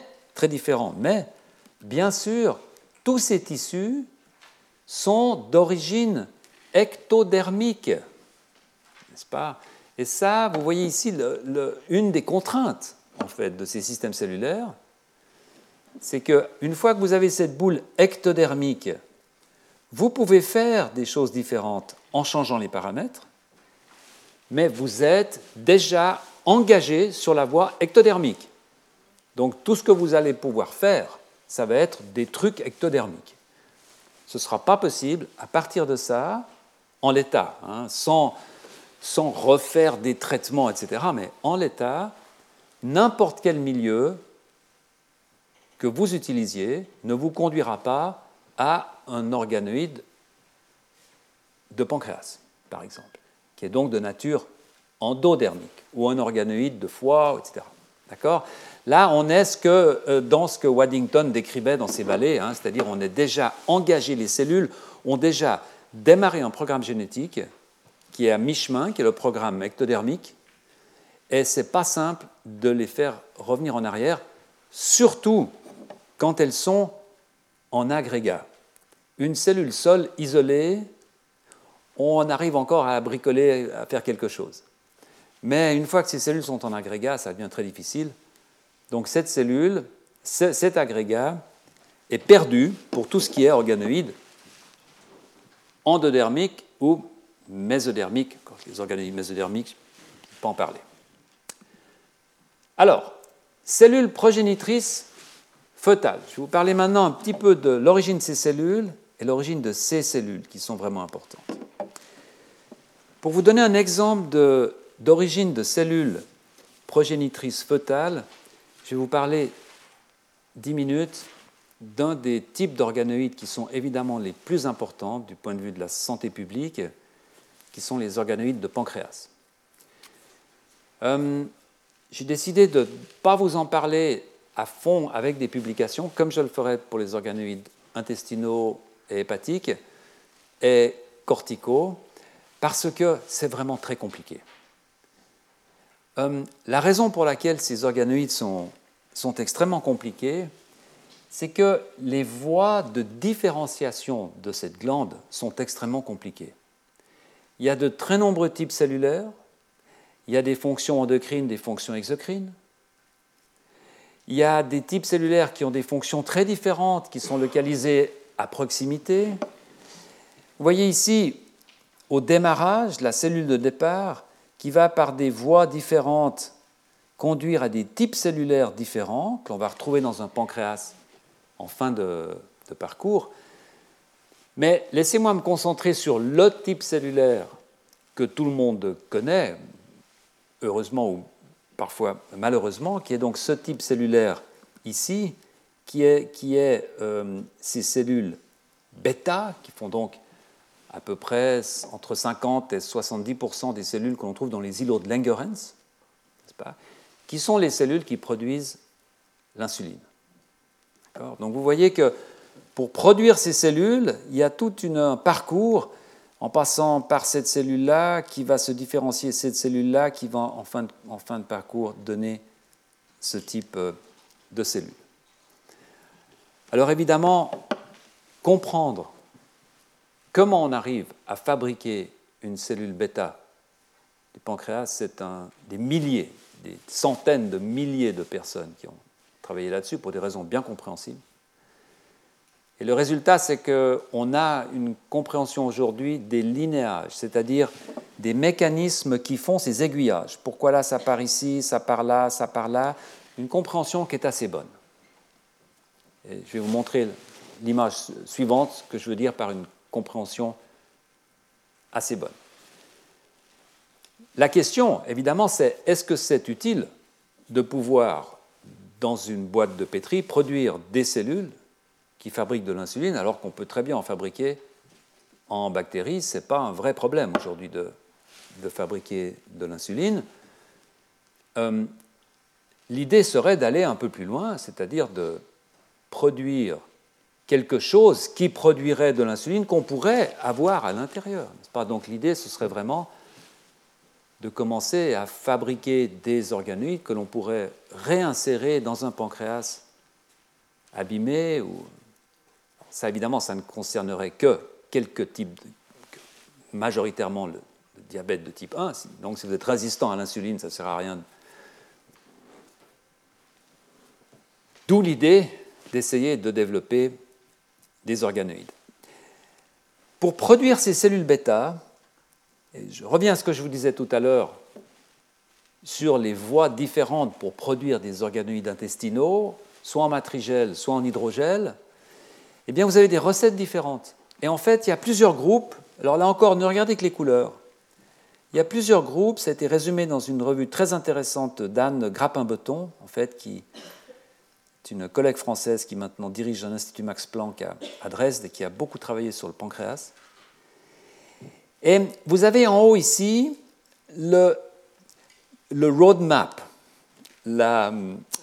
Speaker 1: bien sûr, tous ces tissus sont d'origine ectodermique, n'est-ce pas? Et ça, vous voyez ici une des contraintes en fait de ces systèmes cellulaires, c'est qu'une fois que vous avez cette boule ectodermique, vous pouvez faire des choses différentes en changeant les paramètres, mais vous êtes déjà engagé sur la voie ectodermique. Donc tout ce que vous allez pouvoir faire, ça va être des trucs ectodermiques. Ce ne sera pas possible à partir de ça, en l'état, sans refaire des traitements, etc. Mais en l'état, n'importe quel milieu que vous utilisiez ne vous conduira pas à un organoïde de pancréas, par exemple, qui est donc de nature endodermique, ou un organoïde de foie, etc. D'accord ? Là, on est dans ce que Waddington décrivait dans ses balais, c'est-à-dire on est déjà engagé, les cellules ont déjà démarré un programme génétique qui est à mi-chemin, qui est le programme ectodermique, et ce n'est pas simple de les faire revenir en arrière, surtout quand elles sont en agrégat. Une cellule seule, isolée, on arrive encore à bricoler, à faire quelque chose. Mais une fois que ces cellules sont en agrégat, ça devient très difficile. Donc cette cellule, cet agrégat, est perdu pour tout ce qui est organoïde endodermique ou mésodermique. Les organoïdes mésodermiques, je ne peux pas en parler. Alors, cellules progénitrices fœtales. Je vais vous parler maintenant un petit peu de l'origine de ces cellules et l'origine de ces cellules qui sont vraiment importantes. Pour vous donner un exemple d'origine de cellules progénitrices fœtales, je vais vous parler 10 minutes d'un des types d'organoïdes qui sont évidemment les plus importants du point de vue de la santé publique, qui sont les organoïdes de pancréas. J'ai décidé de ne pas vous en parler à fond avec des publications, comme je le ferai pour les organoïdes intestinaux et hépatiques et corticaux, parce que c'est vraiment très compliqué. La raison pour laquelle ces organoïdes sont extrêmement compliqués, c'est que les voies de différenciation de cette glande sont extrêmement compliquées. Il y a de très nombreux types cellulaires, il y a des fonctions endocrines, des fonctions exocrines, il y a des types cellulaires qui ont des fonctions très différentes, qui sont localisées à proximité. Vous voyez ici, au démarrage, la cellule de départ, qui va par des voies différentes conduire à des types cellulaires différents, que l'on va retrouver dans un pancréas en fin de parcours. Mais laissez-moi me concentrer sur le type cellulaire que tout le monde connaît, heureusement ou parfois malheureusement, qui est donc ce type cellulaire ici, qui est ces cellules bêta, qui font donc à peu près entre 50 et 70% des cellules que l'on trouve dans les îlots de Langerhans, n'est-ce pas, qui sont les cellules qui produisent l'insuline. D'accord ? Donc vous voyez que pour produire ces cellules, il y a tout un parcours en passant par cette cellule-là qui va se différencier de cette cellule-là qui va en fin de parcours donner ce type de cellules. Alors évidemment, comprendre comment on arrive à fabriquer une cellule bêta du pancréas, c'est des milliers, des centaines de milliers de personnes qui ont travaillé là-dessus pour des raisons bien compréhensibles. Et le résultat, c'est qu'on a une compréhension aujourd'hui des linéages, c'est-à-dire des mécanismes qui font ces aiguillages. Pourquoi là, ça part ici, ça part là, ça part là. Une compréhension qui est assez bonne. Et je vais vous montrer l'image suivante, ce que je veux dire par une compréhension assez bonne. La question, évidemment, c'est est-ce que c'est utile de pouvoir, dans une boîte de pétri, produire des cellules qui fabriquent de l'insuline alors qu'on peut très bien en fabriquer en bactéries, ce n'est pas un vrai problème aujourd'hui de fabriquer de l'insuline. L'idée serait d'aller un peu plus loin, c'est-à-dire de produire quelque chose qui produirait de l'insuline qu'on pourrait avoir à l'intérieur, n'est-ce pas? Donc l'idée, ce serait vraiment de commencer à fabriquer des organoïdes que l'on pourrait réinsérer dans un pancréas abîmé. Ça, évidemment, ça ne concernerait que quelques types, majoritairement le diabète de type 1. Donc si vous êtes résistant à l'insuline, ça ne sert à rien. D'où l'idée d'essayer de développer des organoïdes. Pour produire ces cellules bêta, et je reviens à ce que je vous disais tout à l'heure sur les voies différentes pour produire des organoïdes intestinaux, soit en matrigel, soit en hydrogel, eh bien vous avez des recettes différentes. Et en fait, il y a plusieurs groupes. Alors là encore, ne regardez que les couleurs. Il y a plusieurs groupes, ça a été résumé dans une revue très intéressante d'Anne Grappin-Beton, en fait, qui est une collègue française qui maintenant dirige un institut Max Planck à Dresde et qui a beaucoup travaillé sur le pancréas. Et vous avez en haut ici le roadmap, la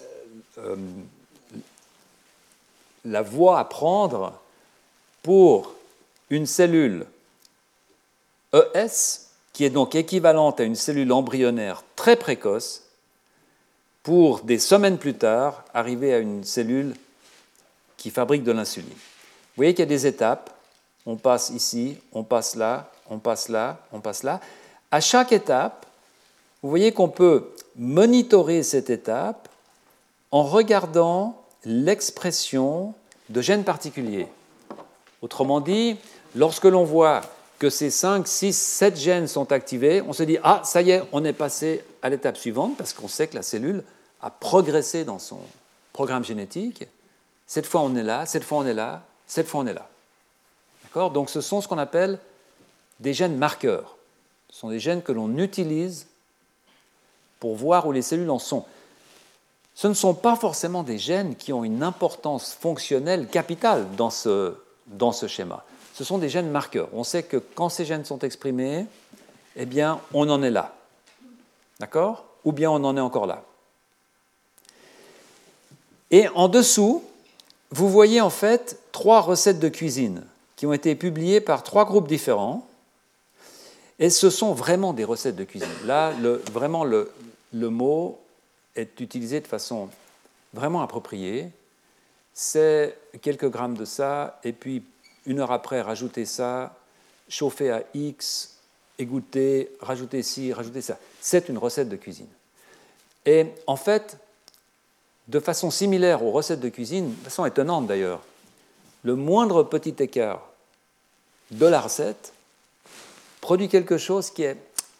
Speaker 1: voie à prendre pour une cellule ES, qui est donc équivalente à une cellule embryonnaire très précoce, pour des semaines plus tard arriver à une cellule qui fabrique de l'insuline. Vous voyez qu'il y a des étapes. On passe ici, on passe là, on passe là, on passe là. À chaque étape, vous voyez qu'on peut monitorer cette étape en regardant l'expression de gènes particuliers. Autrement dit, lorsque l'on voit que ces 5, 6, 7 gènes sont activés, on se dit « Ah, ça y est, on est passé à l'étape suivante » parce qu'on sait que la cellule a progressé dans son programme génétique. Cette fois, on est là, cette fois, on est là, cette fois, on est là. D'accord ? Donc, ce sont ce qu'on appelle des gènes marqueurs. Ce sont des gènes que l'on utilise pour voir où les cellules en sont. Ce ne sont pas forcément des gènes qui ont une importance fonctionnelle capitale dans ce schéma. Ce sont des gènes marqueurs. On sait que quand ces gènes sont exprimés, eh bien, on en est là. D'accord ? Ou bien on en est encore là. Et en dessous, vous voyez en fait 3 recettes de cuisine qui ont été publiées par 3 groupes différents. Et ce sont vraiment des recettes de cuisine. Là, vraiment, le mot est utilisé de façon vraiment appropriée. C'est quelques grammes de ça, et puis 1 heure après, rajouter ça, chauffer à X, égoutter, rajouter ci, rajouter ça. C'est une recette de cuisine. Et en fait, de façon similaire aux recettes de cuisine, de façon étonnante d'ailleurs, le moindre petit écart de la recette produit quelque chose qui est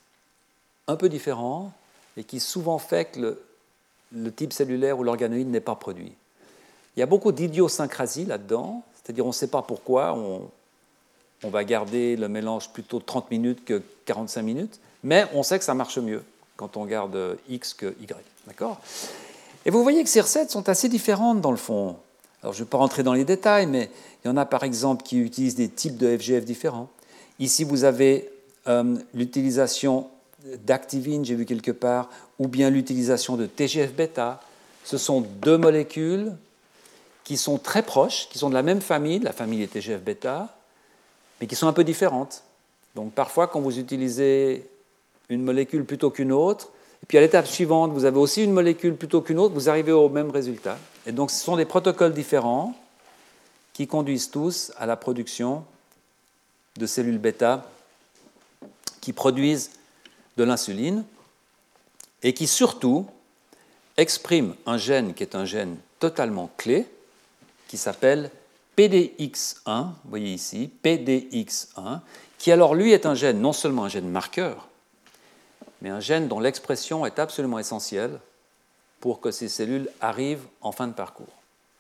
Speaker 1: un peu différent et qui souvent fait que le type cellulaire ou l'organoïde n'est pas produit. Il y a beaucoup d'idiosyncrasie là-dedans, c'est-à-dire on ne sait pas pourquoi on va garder le mélange plutôt 30 minutes que 45 minutes, mais on sait que ça marche mieux quand on garde X que Y. D'accord ? Et vous voyez que ces recettes sont assez différentes dans le fond. Alors je ne vais pas rentrer dans les détails, mais il y en a par exemple qui utilisent des types de FGF différents. Ici, vous avez l'utilisation d'activine, j'ai vu quelque part, ou bien l'utilisation de TGF-bêta. Ce sont 2 molécules qui sont très proches, qui sont de la même famille, de la famille des TGF-bêta, mais qui sont un peu différentes. Donc parfois, quand vous utilisez une molécule plutôt qu'une autre, et puis à l'étape suivante, vous avez aussi une molécule plutôt qu'une autre, vous arrivez au même résultat. Et donc ce sont des protocoles différents qui conduisent tous à la production de cellules bêta qui produisent de l'insuline et qui surtout expriment un gène qui est un gène totalement clé, qui s'appelle PDX1, vous voyez ici, PDX1, qui alors lui est un gène, non seulement un gène marqueur, mais un gène dont l'expression est absolument essentielle pour que ces cellules arrivent en fin de parcours.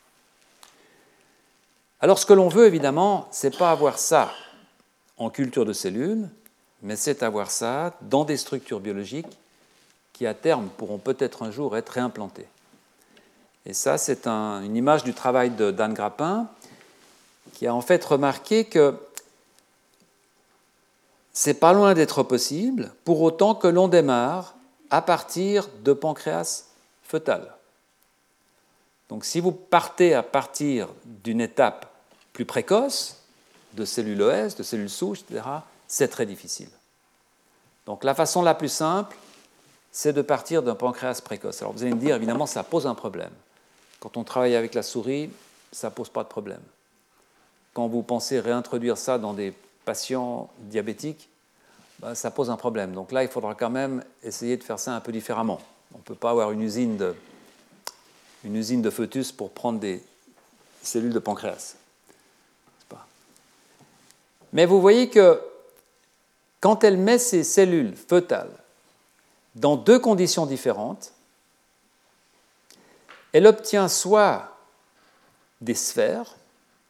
Speaker 1: Alors ce que l'on veut évidemment, ce n'est pas avoir ça en culture de cellules, mais c'est avoir ça dans des structures biologiques qui à terme pourront peut-être un jour être réimplantées. Et ça, c'est une image du travail d'Anne Grappin, qui a en fait remarqué que c'est pas loin d'être possible, pour autant que l'on démarre à partir de pancréas fœtal. Donc si vous partez à partir d'une étape plus précoce, de cellules OS, de cellules souches, etc., c'est très difficile. Donc la façon la plus simple, c'est de partir d'un pancréas précoce. Alors vous allez me dire, évidemment, ça pose un problème. Quand on travaille avec la souris, ça ne pose pas de problème. Quand vous pensez réintroduire ça dans des patients diabétiques, ben, ça pose un problème. Donc là, il faudra quand même essayer de faire ça un peu différemment. On ne peut pas avoir une usine de fœtus pour prendre des cellules de pancréas. Mais vous voyez que quand elle met ces cellules fœtales dans deux conditions différentes, elle obtient soit des sphères,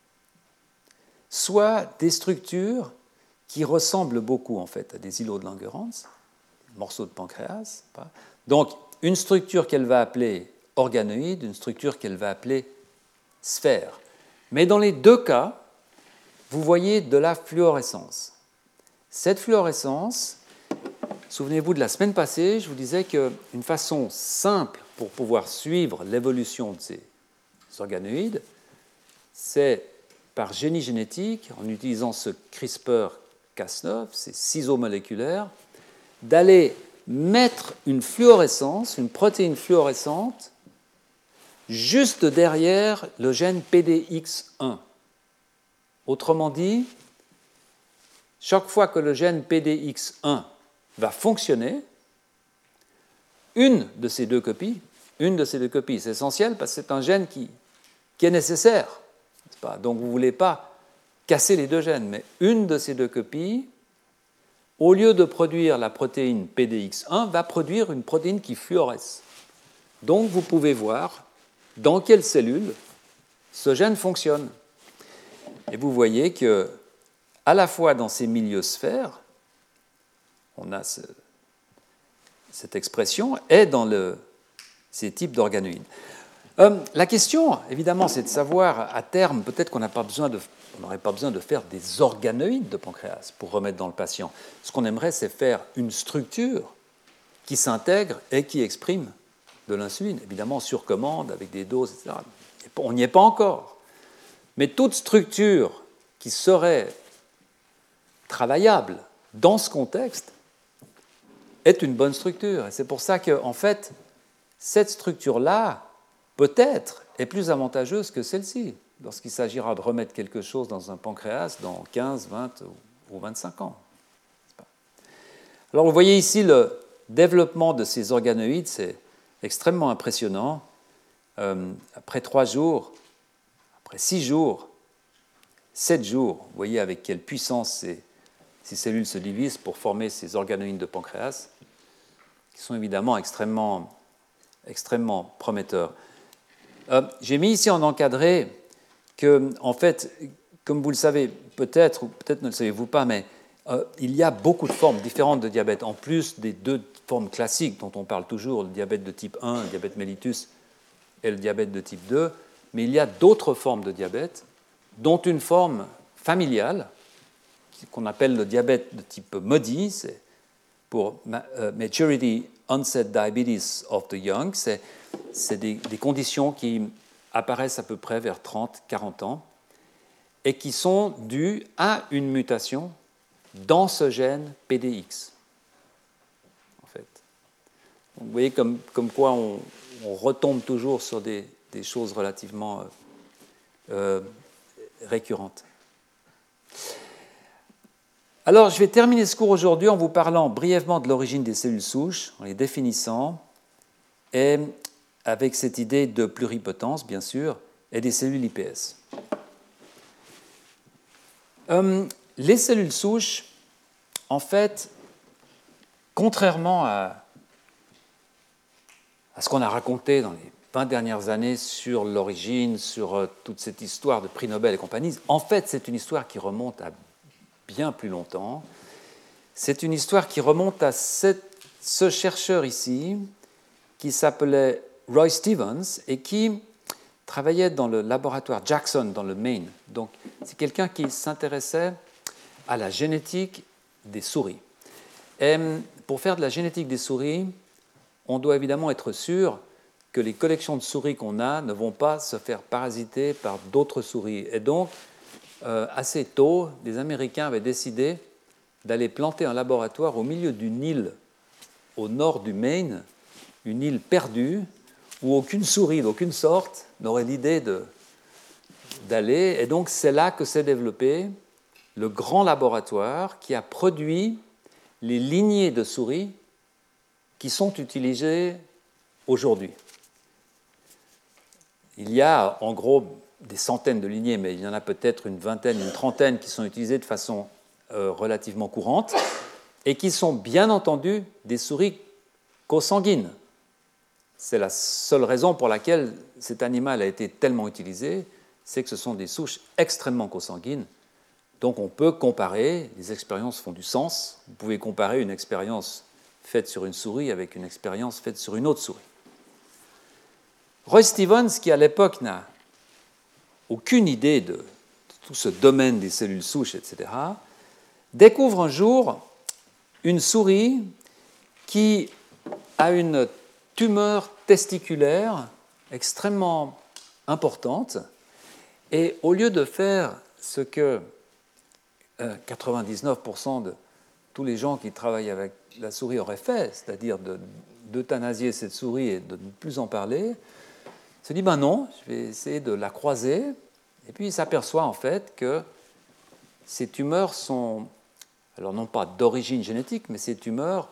Speaker 1: soit des structures qui ressemblent beaucoup en fait à des îlots de Langerhans, morceaux de pancréas. Donc une structure qu'elle va appeler organoïde, une structure qu'elle va appeler sphère. Mais dans les deux cas, vous voyez de la fluorescence. Cette fluorescence, souvenez-vous de la semaine passée, je vous disais qu'une façon simple pour pouvoir suivre l'évolution de ces organoïdes, c'est par génie génétique, en utilisant ce CRISPR-Cas9, ces ciseaux moléculaires, d'aller mettre une fluorescence, une protéine fluorescente, juste derrière le gène PDX1. Autrement dit, chaque fois que le gène PDX1 va fonctionner, une de ces deux copies, c'est essentiel parce que c'est un gène qui est nécessaire. Donc vous ne voulez pas casser les deux gènes, mais une de ces deux copies, au lieu de produire la protéine PDX1, va produire une protéine qui fluoresce. Donc vous pouvez voir dans quelle cellule ce gène fonctionne. Et vous voyez que, à la fois dans ces milieux sphères, on a cette expression, et dans ces types d'organoïdes. La question, évidemment, c'est de savoir, à terme, peut-être qu'on n'aurait pas besoin de faire des organoïdes de pancréas pour remettre dans le patient. Ce qu'on aimerait, c'est faire une structure qui s'intègre et qui exprime de l'insuline, évidemment sur commande, avec des doses, etc. On n'y est pas encore. Mais toute structure qui serait travaillable dans ce contexte est une bonne structure. Et c'est pour ça que, en fait, cette structure-là, peut-être, est plus avantageuse que celle-ci, lorsqu'il s'agira de remettre quelque chose dans un pancréas dans 15, 20 ou 25 ans. Alors, vous voyez ici le développement de ces organoïdes, c'est extrêmement impressionnant. Après 3 jours, après 6 jours, 7 jours, vous voyez avec quelle puissance ces cellules se divisent pour former ces organoïdes de pancréas, qui sont évidemment extrêmement prometteurs. J'ai mis ici en encadré que, en fait, comme vous le savez, peut-être, ou peut-être ne le savez-vous pas, mais il y a beaucoup de formes différentes de diabète, en plus des 2 formes classiques dont on parle toujours, le diabète de type 1, le diabète mellitus, et le diabète de type 2, mais il y a d'autres formes de diabète, dont une forme familiale, qu'on appelle le diabète de type MODY, c'est pour Maturity Onset Diabetes of the Young, c'est des conditions qui apparaissent à peu près vers 30-40 ans et qui sont dues à une mutation dans ce gène PDX, en fait. Donc, vous voyez comme quoi on retombe toujours sur des choses relativement récurrentes. Alors, je vais terminer ce cours aujourd'hui en vous parlant brièvement de l'origine des cellules souches, en les définissant, et avec cette idée de pluripotence, bien sûr, et des cellules iPS. Les cellules souches, en fait, contrairement à ce qu'on a raconté dans les 20 dernières années sur l'origine, sur toute cette histoire de prix Nobel et compagnie, en fait, c'est une histoire qui remonte à bien plus longtemps. C'est une histoire qui remonte à ce chercheur ici, qui s'appelait Roy Stevens et qui travaillait dans le laboratoire Jackson dans le Maine. Donc, c'est quelqu'un qui s'intéressait à la génétique des souris. Et pour faire de la génétique des souris, on doit évidemment être sûr que les collections de souris qu'on a ne vont pas se faire parasiter par d'autres souris. Et donc, assez tôt, les Américains avaient décidé d'aller planter un laboratoire au milieu d'une île au nord du Maine, une île perdue, où aucune souris d'aucune sorte n'aurait l'idée d'aller. Et donc, c'est là que s'est développé le grand laboratoire qui a produit les lignées de souris qui sont utilisées aujourd'hui. Il y a en gros des centaines de lignées, mais il y en a peut-être une vingtaine, une trentaine qui sont utilisées de façon relativement courante et qui sont bien entendu des souris consanguines. C'est la seule raison pour laquelle cet animal a été tellement utilisé, c'est que ce sont des souches extrêmement consanguines. Donc on peut comparer, les expériences font du sens, vous pouvez comparer une expérience faite sur une souris avec une expérience faite sur une autre souris. Roy Stevens, qui à l'époque n'a aucune idée de tout ce domaine des cellules souches, etc., découvre un jour une souris qui a une tumeur testiculaire extrêmement importante, et au lieu de faire ce que 99% de tous les gens qui travaillent avec la souris auraient fait, c'est-à-dire d'euthanasier cette souris et de ne plus en parler, se dit, ben non, je vais essayer de la croiser, et puis il s'aperçoit en fait que ces tumeurs sont, alors non pas d'origine génétique, mais ces tumeurs,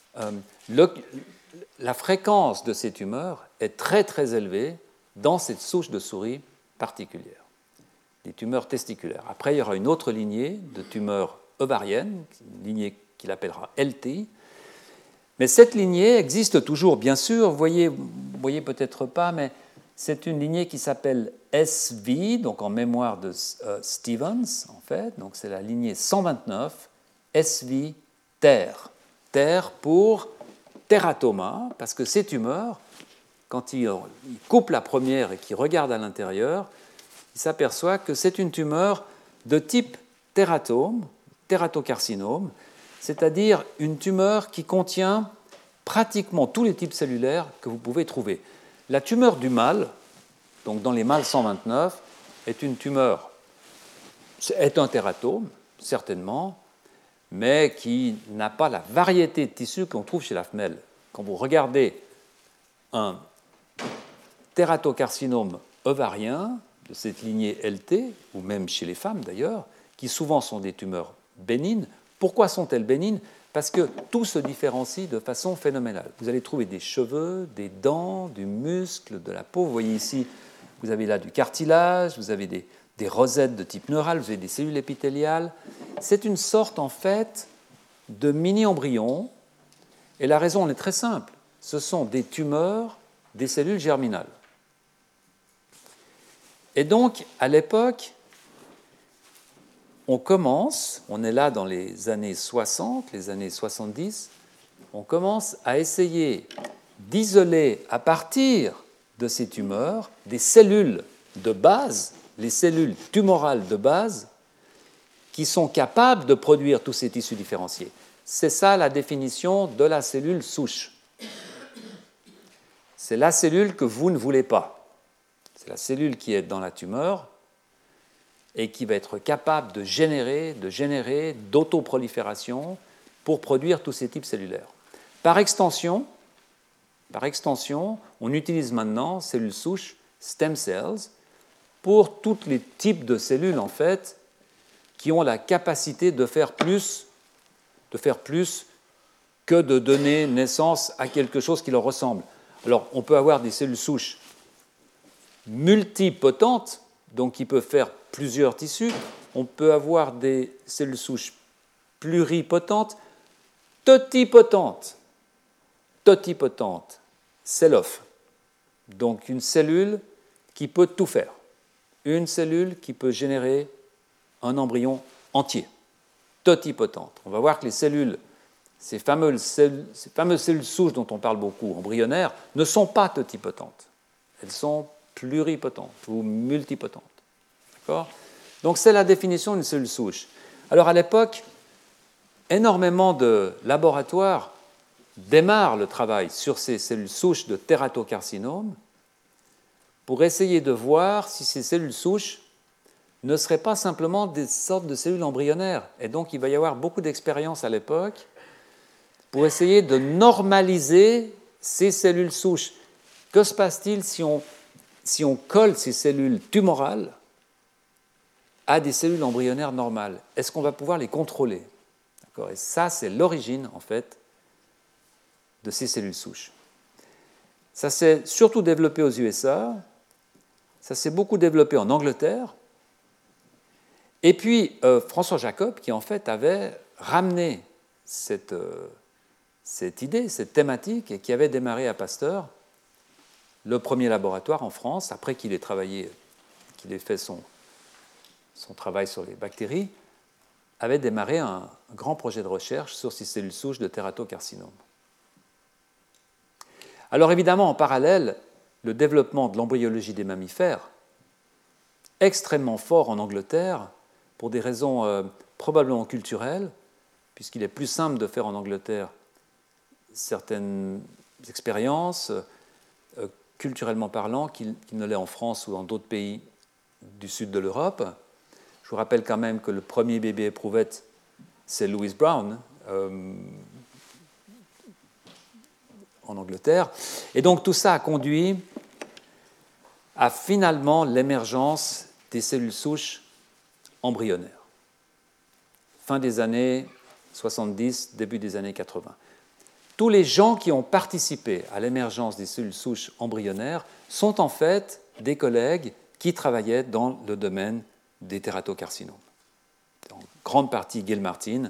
Speaker 1: la fréquence de ces tumeurs est très très élevée dans cette souche de souris particulière, des tumeurs testiculaires. Après, il y aura une autre lignée de tumeurs ovariennes, une lignée qu'il appellera LT, mais cette lignée existe toujours, bien sûr, vous voyez peut-être pas, mais c'est une lignée qui s'appelle SV, donc en mémoire de Stevens, en fait. Donc c'est la lignée 129, SV ter. Ter pour teratoma, parce que ces tumeurs, quand il coupe la première et qu'il regarde à l'intérieur, il s'aperçoit que c'est une tumeur de type teratome, teratocarcinome, c'est-à-dire une tumeur qui contient pratiquement tous les types cellulaires que vous pouvez trouver. La tumeur du mâle, donc dans les mâles 129, est une tumeur, est un tératome, certainement, mais qui n'a pas la variété de tissus qu'on trouve chez la femelle. Quand vous regardez un tératocarcinome ovarien de cette lignée LT, ou même chez les femmes d'ailleurs, qui souvent sont des tumeurs bénignes, pourquoi sont-elles bénignes ? Parce que tout se différencie de façon phénoménale. Vous allez trouver des cheveux, des dents, du muscle, de la peau. Vous voyez ici, vous avez là du cartilage, vous avez des rosettes de type neural, vous avez des cellules épithéliales. C'est une sorte, en fait, de mini-embryon. Et la raison en est très simple. Ce sont des tumeurs des cellules germinales. Et donc, à l'époque, on est là dans les années 60, les années 70, on commence à essayer d'isoler à partir de ces tumeurs des cellules de base, les cellules tumorales de base, qui sont capables de produire tous ces tissus différenciés. C'est ça la définition de la cellule souche. C'est la cellule que vous ne voulez pas. C'est la cellule qui est dans la tumeur et qui va être capable de générer d'autoprolifération pour produire tous ces types cellulaires. Par extension, on utilise maintenant cellules souches, stem cells, pour tous les types de cellules, en fait, qui ont la capacité de faire plus que de donner naissance à quelque chose qui leur ressemble. Alors, on peut avoir des cellules souches multipotentes, donc qui peuvent faire plusieurs tissus. On peut avoir des cellules souches pluripotentes, totipotentes, cell-off. Donc une cellule qui peut tout faire. Une cellule qui peut générer un embryon entier, totipotente. On va voir que les cellules, ces fameuses cellules souches dont on parle beaucoup, embryonnaires, ne sont pas totipotentes. Elles sont pluripotentes ou multipotentes. D'accord ? Donc c'est la définition d'une cellule souche. Alors à l'époque, énormément de laboratoires démarrent le travail sur ces cellules souches de tératocarcinome pour essayer de voir si ces cellules souches ne seraient pas simplement des sortes de cellules embryonnaires. Et donc, il va y avoir beaucoup d'expériences à l'époque pour essayer de normaliser ces cellules souches. Que se passe-t-il si on colle ces cellules tumorales à des cellules embryonnaires normales? Est-ce qu'on va pouvoir les contrôler? D'accord. Et ça, c'est l'origine, en fait, de ces cellules souches. Ça s'est surtout développé aux USA, ça s'est beaucoup développé en Angleterre, et puis François Jacob, qui en fait avait ramené cette idée, cette thématique, et qui avait démarré à Pasteur, le premier laboratoire en France, après qu'il ait fait son travail sur les bactéries, avait démarré un grand projet de recherche sur ces cellules souches de tératocarcinome. Alors évidemment, en parallèle, le développement de l'embryologie des mammifères, extrêmement fort en Angleterre, pour des raisons probablement culturelles, puisqu'il est plus simple de faire en Angleterre certaines expériences, culturellement parlant, qu'il ne l'est en France ou dans d'autres pays du sud de l'Europe. Je vous rappelle quand même que le premier bébé éprouvette, c'est Louis Brown, en Angleterre. Et donc tout ça a conduit à finalement l'émergence des cellules souches embryonnaires. Fin des années 70, début des années 80. Tous les gens qui ont participé à l'émergence des cellules souches embryonnaires sont en fait des collègues qui travaillaient dans le domaine des tératocarcinomes. En grande partie Gilmartin.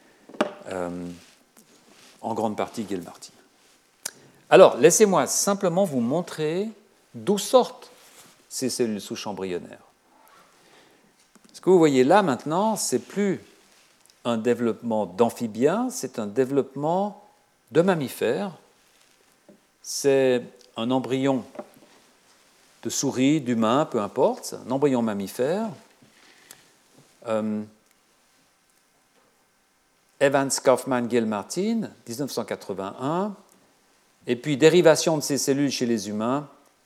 Speaker 1: Alors, laissez-moi simplement vous montrer d'où sortent ces cellules souches embryonnaires. Ce que vous voyez là maintenant, ce n'est plus un développement d'amphibiens, c'est un développement de mammifères. C'est un embryon de souris, d'humain, peu importe, un embryon mammifère. Evans, Kaufman, Gilmartin, 1981. Et puis, dérivation de ces cellules chez les humains,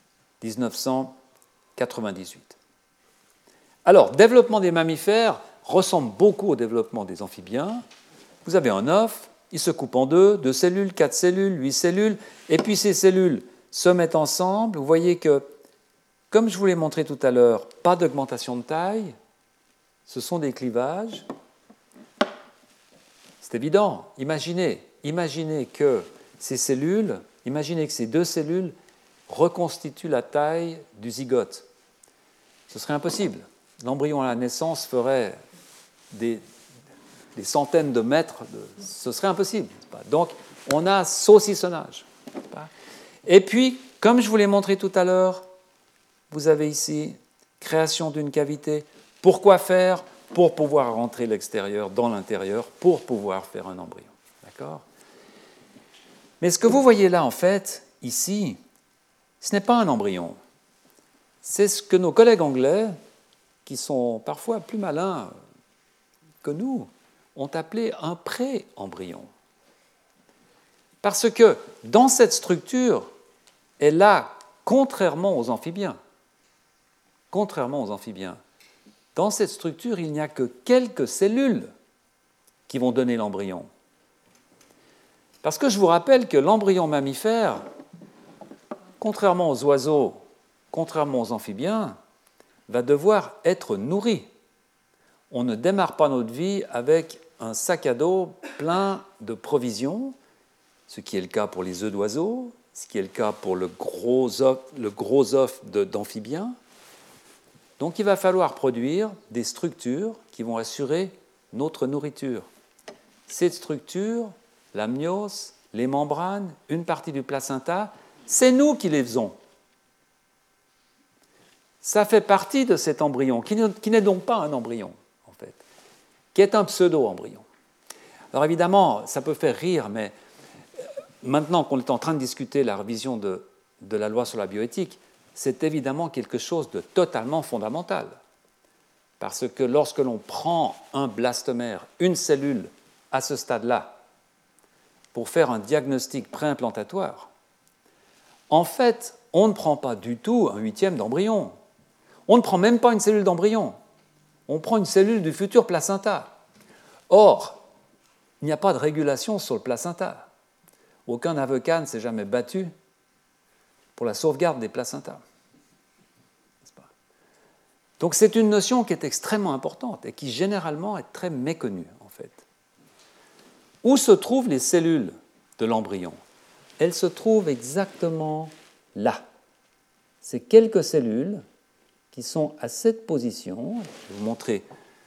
Speaker 1: 1998. Alors, développement des mammifères ressemble beaucoup au développement des amphibiens. Vous avez un œuf, il se coupe en deux cellules, 4 cellules, 8 cellules, et puis ces cellules se mettent ensemble. Vous voyez que, comme je vous l'ai montré tout à l'heure, pas d'augmentation de taille, ce sont des clivages. C'est évident. Imaginez que imaginez que ces deux cellules reconstituent la taille du zygote. Ce serait impossible. L'embryon à la naissance ferait des centaines de mètres. Ce serait impossible. Donc, on a saucissonnage. Et puis, comme je vous l'ai montré tout à l'heure, vous avez ici création d'une cavité. Pourquoi faire? Pour pouvoir rentrer l'extérieur dans l'intérieur, pour pouvoir faire un embryon. D'accord? Mais ce que vous voyez là, en fait, ici, ce n'est pas un embryon. C'est ce que nos collègues anglais, qui sont parfois plus malins que nous, ont appelé un pré-embryon. Parce que dans cette structure, et là, contrairement aux amphibiens, dans cette structure, il n'y a que quelques cellules qui vont donner l'embryon. Parce que je vous rappelle que l'embryon mammifère, contrairement aux oiseaux, contrairement aux amphibiens, va devoir être nourri. On ne démarre pas notre vie avec un sac à dos plein de provisions, ce qui est le cas pour les œufs d'oiseaux, ce qui est le cas pour le gros œuf d'amphibiens. Donc il va falloir produire des structures qui vont assurer notre nourriture. Ces structures, l'amnios, les membranes, une partie du placenta, c'est nous qui les faisons. Ça fait partie de cet embryon, qui n'est donc pas un embryon, en fait, qui est un pseudo-embryon. Alors évidemment, ça peut faire rire, mais maintenant qu'on est en train de discuter la révision de la loi sur la bioéthique, c'est évidemment quelque chose de totalement fondamental. Parce que lorsque l'on prend un blastomère, une cellule à ce stade-là pour faire un diagnostic préimplantatoire, en fait, on ne prend pas du tout un huitième d'embryon. On ne prend même pas une cellule d'embryon. On prend une cellule du futur placenta. Or, il n'y a pas de régulation sur le placenta. Aucun avocat ne s'est jamais battu pour la sauvegarde des placentas. Donc c'est une notion qui est extrêmement importante et qui généralement est très méconnue, en fait. Où se trouvent les cellules de l'embryon? Elles se trouvent exactement là. C'est quelques cellules qui sont à cette position. Je vais vous montrer.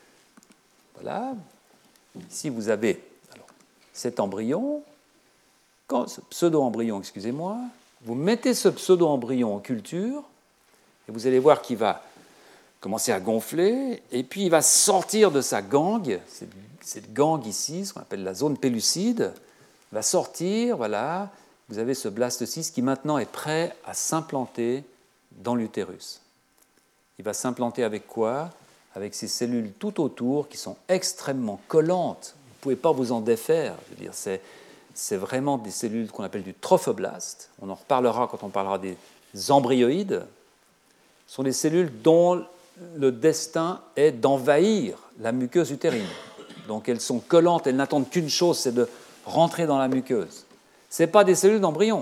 Speaker 1: Voilà. Ici, vous avez cet embryon, ce pseudo-embryon, excusez-moi. Vous mettez ce pseudo-embryon en culture et vous allez voir qu'il va commencer à gonfler et puis il va sortir de sa gangue, cette gangue ici, ce qu'on appelle la zone pellucide, va sortir, voilà. Vous avez ce blastocyste qui maintenant est prêt à s'implanter dans l'utérus. Il va s'implanter avec quoi? Avec ces cellules tout autour qui sont extrêmement collantes. Vous ne pouvez pas vous en défaire. Je veux dire, c'est vraiment des cellules qu'on appelle du trophoblaste. On en reparlera quand on parlera des embryoïdes. Ce sont des cellules dont le destin est d'envahir la muqueuse utérine. Donc elles sont collantes, elles n'attendent qu'une chose, c'est de rentrer dans la muqueuse. Ce n'est pas des cellules d'embryon.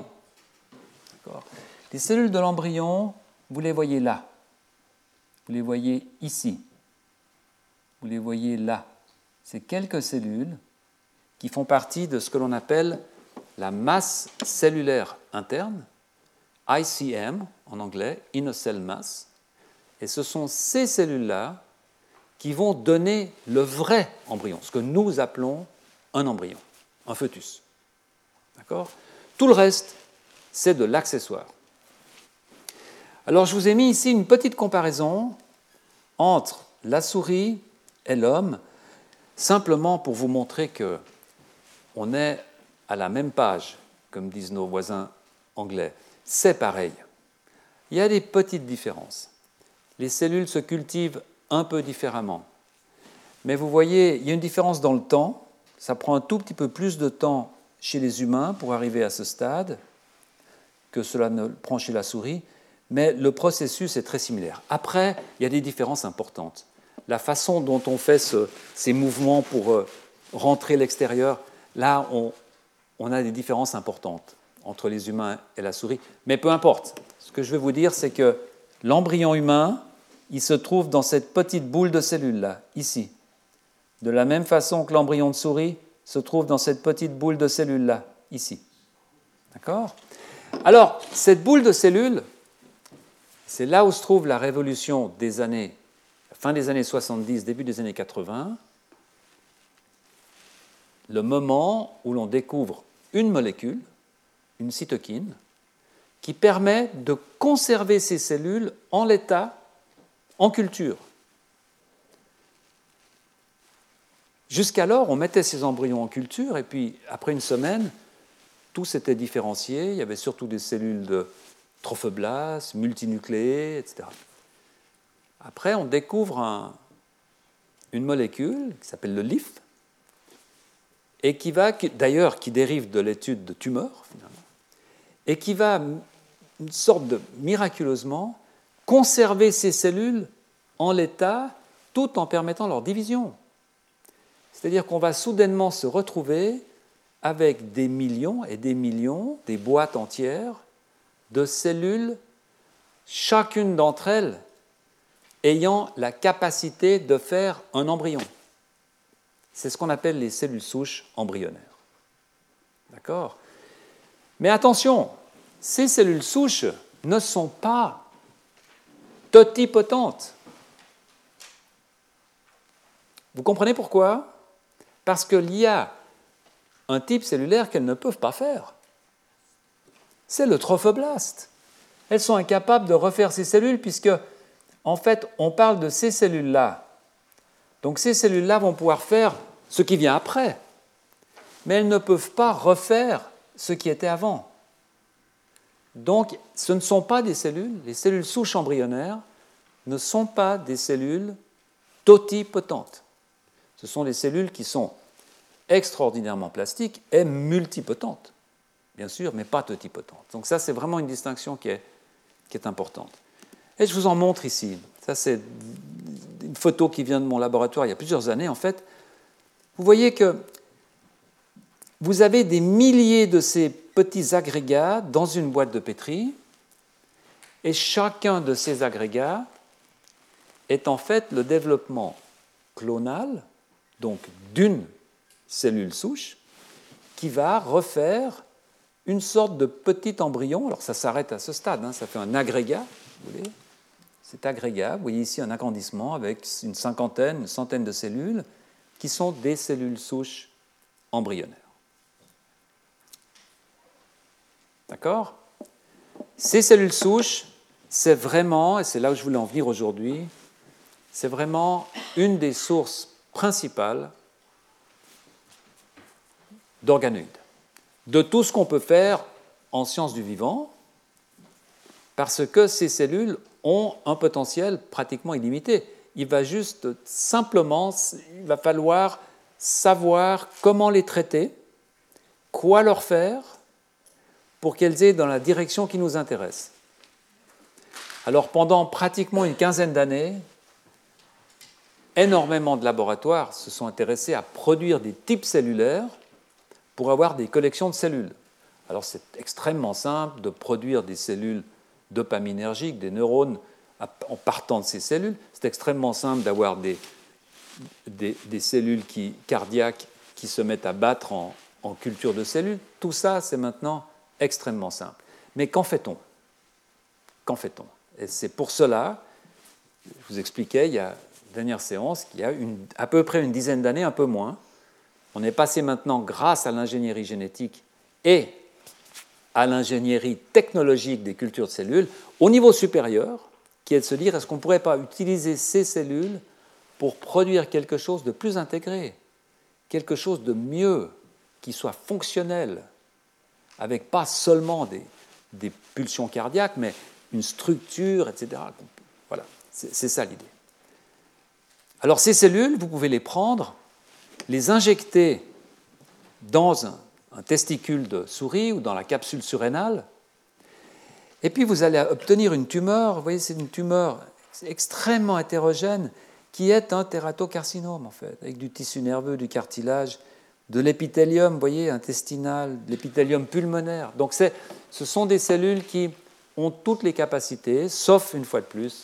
Speaker 1: Les cellules de l'embryon, vous les voyez là. Vous les voyez ici. Vous les voyez là. C'est quelques cellules qui font partie de ce que l'on appelle la masse cellulaire interne, ICM en anglais, Inner Cell Mass. Et ce sont ces cellules-là qui vont donner le vrai embryon, ce que nous appelons un embryon, un fœtus. D'accord ? Tout le reste, c'est de l'accessoire. Alors, je vous ai mis ici une petite comparaison entre la souris et l'homme, simplement pour vous montrer qu'on est à la même page, comme disent nos voisins anglais. C'est pareil. Il y a des petites différences. Les cellules se cultivent un peu différemment. Mais vous voyez, il y a une différence dans le temps. Ça prend un tout petit peu plus de temps chez les humains pour arriver à ce stade que cela ne prend chez la souris, mais le processus est très similaire. Après, il y a des différences importantes. La façon dont on fait ces mouvements pour rentrer l'extérieur, là, on a des différences importantes entre les humains et la souris. Mais peu importe. Ce que je vais vous dire, c'est que l'embryon humain, il se trouve dans cette petite boule de cellules-là, ici. De la même façon que l'embryon de souris se trouve dans cette petite boule de cellules-là, ici. D'accord ? Alors, cette boule de cellules, c'est là où se trouve la révolution des années, fin des années 70, début des années 80, le moment où l'on découvre une molécule, une cytokine, qui permet de conserver ces cellules en l'état, en culture. Jusqu'alors, on mettait ces embryons en culture et puis, après une semaine, tout s'était différencié. Il y avait surtout des cellules de trophoblastes, multinucléées, etc. Après, on découvre une molécule qui s'appelle le LIF et qui dérive de l'étude de tumeurs, finalement, et qui va, une sorte de miraculeusement, conserver ces cellules en l'état tout en permettant leur division. C'est-à-dire qu'on va soudainement se retrouver avec des millions et des millions, des boîtes entières de cellules, chacune d'entre elles ayant la capacité de faire un embryon. C'est ce qu'on appelle les cellules souches embryonnaires. D'accord ? Mais attention, ces cellules souches ne sont pas totipotentes. Vous comprenez pourquoi ? Parce qu'il y a un type cellulaire qu'elles ne peuvent pas faire. C'est le trophoblaste. Elles sont incapables de refaire ces cellules puisque, en fait, on parle de ces cellules-là. Donc ces cellules-là vont pouvoir faire ce qui vient après, mais elles ne peuvent pas refaire ce qui était avant. Donc ce ne sont pas des cellules, les cellules souches embryonnaires ne sont pas des cellules totipotentes. Ce sont des cellules qui sont extraordinairement plastique, est multipotente, bien sûr, mais pas totipotente. Donc ça, c'est vraiment une distinction qui est importante. Et je vous en montre ici. Ça, c'est une photo qui vient de mon laboratoire il y a plusieurs années, en fait. Vous voyez que vous avez des milliers de ces petits agrégats dans une boîte de pétri, et chacun de ces agrégats est en fait le développement clonal, donc d'une cellule souche, qui va refaire une sorte de petit embryon. Alors ça s'arrête à ce stade, hein, ça fait un agrégat, vous voyez. Cet agrégat, vous voyez ici un agrandissement avec une cinquantaine, une centaine de cellules qui sont des cellules souches embryonnaires. D'accord ? Ces cellules souches, c'est vraiment, et c'est là où je voulais en venir aujourd'hui, c'est vraiment une des sources principales d'organoïdes. De tout ce qu'on peut faire en sciences du vivant, parce que ces cellules ont un potentiel pratiquement illimité. Il va juste simplement, il va falloir savoir comment les traiter, quoi leur faire, pour qu'elles aient dans la direction qui nous intéresse. Alors pendant pratiquement une quinzaine d'années, énormément de laboratoires se sont intéressés à produire des types cellulaires pour avoir des collections de cellules. Alors c'est extrêmement simple de produire des cellules dopaminergiques, des neurones en partant de ces cellules. C'est extrêmement simple d'avoir des cellules cardiaques qui se mettent à battre en culture de cellules. Tout ça, c'est maintenant extrêmement simple. Mais qu'en fait-on ? Qu'en fait-on ? Et c'est pour cela, je vous expliquais, il y a une dernière séance, qu'il y a à peu près une dizaine d'années, un peu moins, on est passé maintenant, grâce à l'ingénierie génétique et à l'ingénierie technologique des cultures de cellules, au niveau supérieur, qui est de se dire, est-ce qu'on ne pourrait pas utiliser ces cellules pour produire quelque chose de plus intégré, quelque chose de mieux, qui soit fonctionnel, avec pas seulement des pulsions cardiaques, mais une structure, etc. Voilà, c'est ça l'idée. Alors ces cellules, vous pouvez les prendre, les injecter dans un testicule de souris ou dans la capsule surrénale, et puis vous allez obtenir une tumeur. Vous voyez, c'est une tumeur extrêmement hétérogène qui est un tératocarcinome, en fait, avec du tissu nerveux, du cartilage, de l'épithélium, vous voyez, intestinal, de l'épithélium pulmonaire. Donc ce sont des cellules qui ont toutes les capacités, sauf, une fois de plus,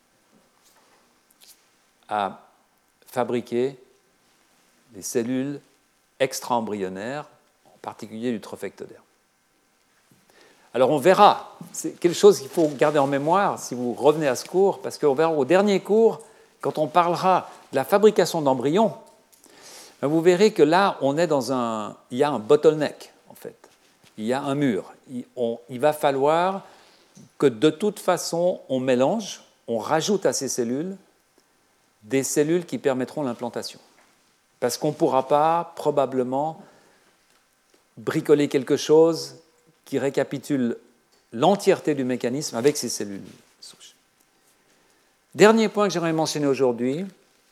Speaker 1: à fabriquer des cellules extra-embryonnaires, en particulier du trophectoderme. Alors on verra, c'est quelque chose qu'il faut garder en mémoire si vous revenez à ce cours, parce qu'on verra au dernier cours, quand on parlera de la fabrication d'embryons, vous verrez que là, il y a un bottleneck, en fait. Il y a un mur. Il va falloir que de toute façon, on mélange, on rajoute à ces cellules des cellules qui permettront l'implantation. Parce qu'on ne pourra pas, probablement, bricoler quelque chose qui récapitule l'entièreté du mécanisme avec ces cellules souches. Dernier point que j'aimerais mentionner aujourd'hui,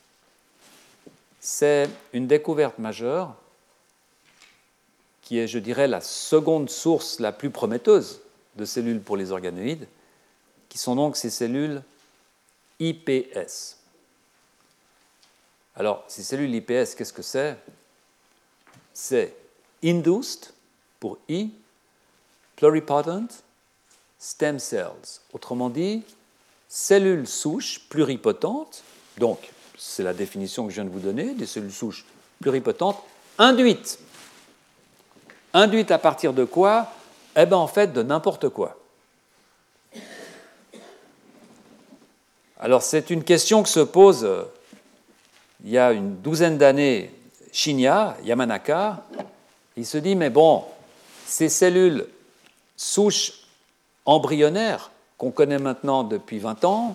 Speaker 1: c'est une découverte majeure qui est, je dirais, la seconde source la plus prometteuse de cellules pour les organoïdes, qui sont donc ces cellules IPS. Alors, ces cellules IPS, qu'est-ce que c'est ? C'est Induced, pour I, Pluripotent Stem Cells. Autrement dit, cellules souches pluripotentes, donc c'est la définition que je viens de vous donner, des cellules souches pluripotentes, induites. Induites à partir de quoi ? Eh bien, en fait, de n'importe quoi. Alors, c'est une question que se pose il y a une douzaine d'années Shinya, Yamanaka. Il se dit, mais bon, ces cellules souches embryonnaires qu'on connaît maintenant depuis 20 ans,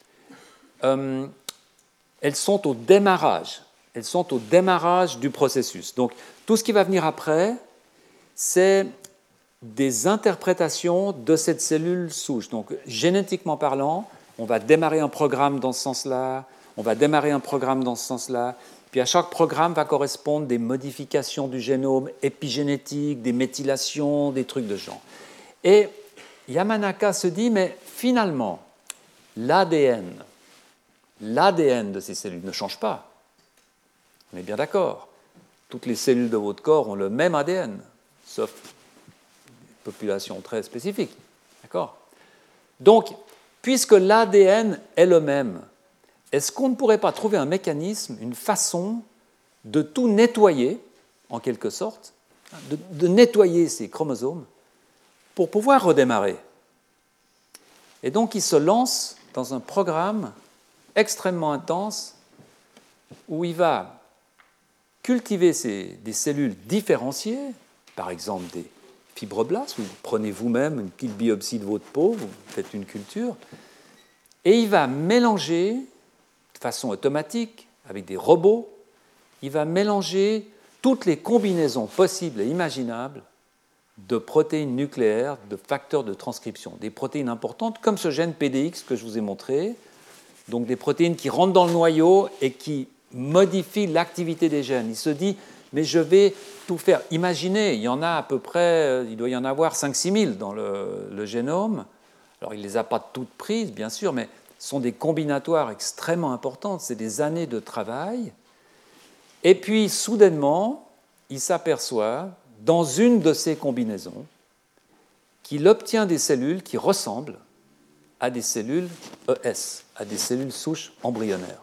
Speaker 1: elles sont au démarrage. Elles sont au démarrage du processus. Donc, tout ce qui va venir après, c'est des interprétations de cette cellule souche. Donc, génétiquement parlant, on va démarrer un programme dans ce sens-là, on va démarrer un programme dans ce sens-là, Puis à chaque programme va correspondre des modifications du génome épigénétique, des méthylations, des trucs de ce genre. Et Yamanaka se dit, mais finalement, l'ADN de ces cellules ne change pas. On est bien d'accord. Toutes les cellules de votre corps ont le même ADN, sauf des populations très spécifiques. D'accord ? Donc, puisque l'ADN est le même, est-ce qu'on ne pourrait pas trouver un mécanisme, une façon de tout nettoyer, en quelque sorte, de nettoyer ces chromosomes pour pouvoir redémarrer? Et donc, il se lance dans un programme extrêmement intense où il va cultiver des cellules différenciées, par exemple des fibroblastes, vous prenez vous-même une petite biopsie de votre peau, vous faites une culture, et il va mélanger de façon automatique, avec des robots, il va mélanger toutes les combinaisons possibles et imaginables de protéines nucléaires, de facteurs de transcription, des protéines importantes comme ce gène PDX que je vous ai montré, donc des protéines qui rentrent dans le noyau et qui modifient l'activité des gènes. Il se dit, mais je vais tout faire. Imaginez, il y en a à peu près, il doit y en avoir 5-6 000 dans le génome. Alors il ne les a pas toutes prises, bien sûr, mais ce sont des combinatoires extrêmement importantes, c'est des années de travail. Et puis, soudainement, il s'aperçoit, dans une de ces combinaisons, qu'il obtient des cellules qui ressemblent à des cellules ES, à des cellules souches embryonnaires.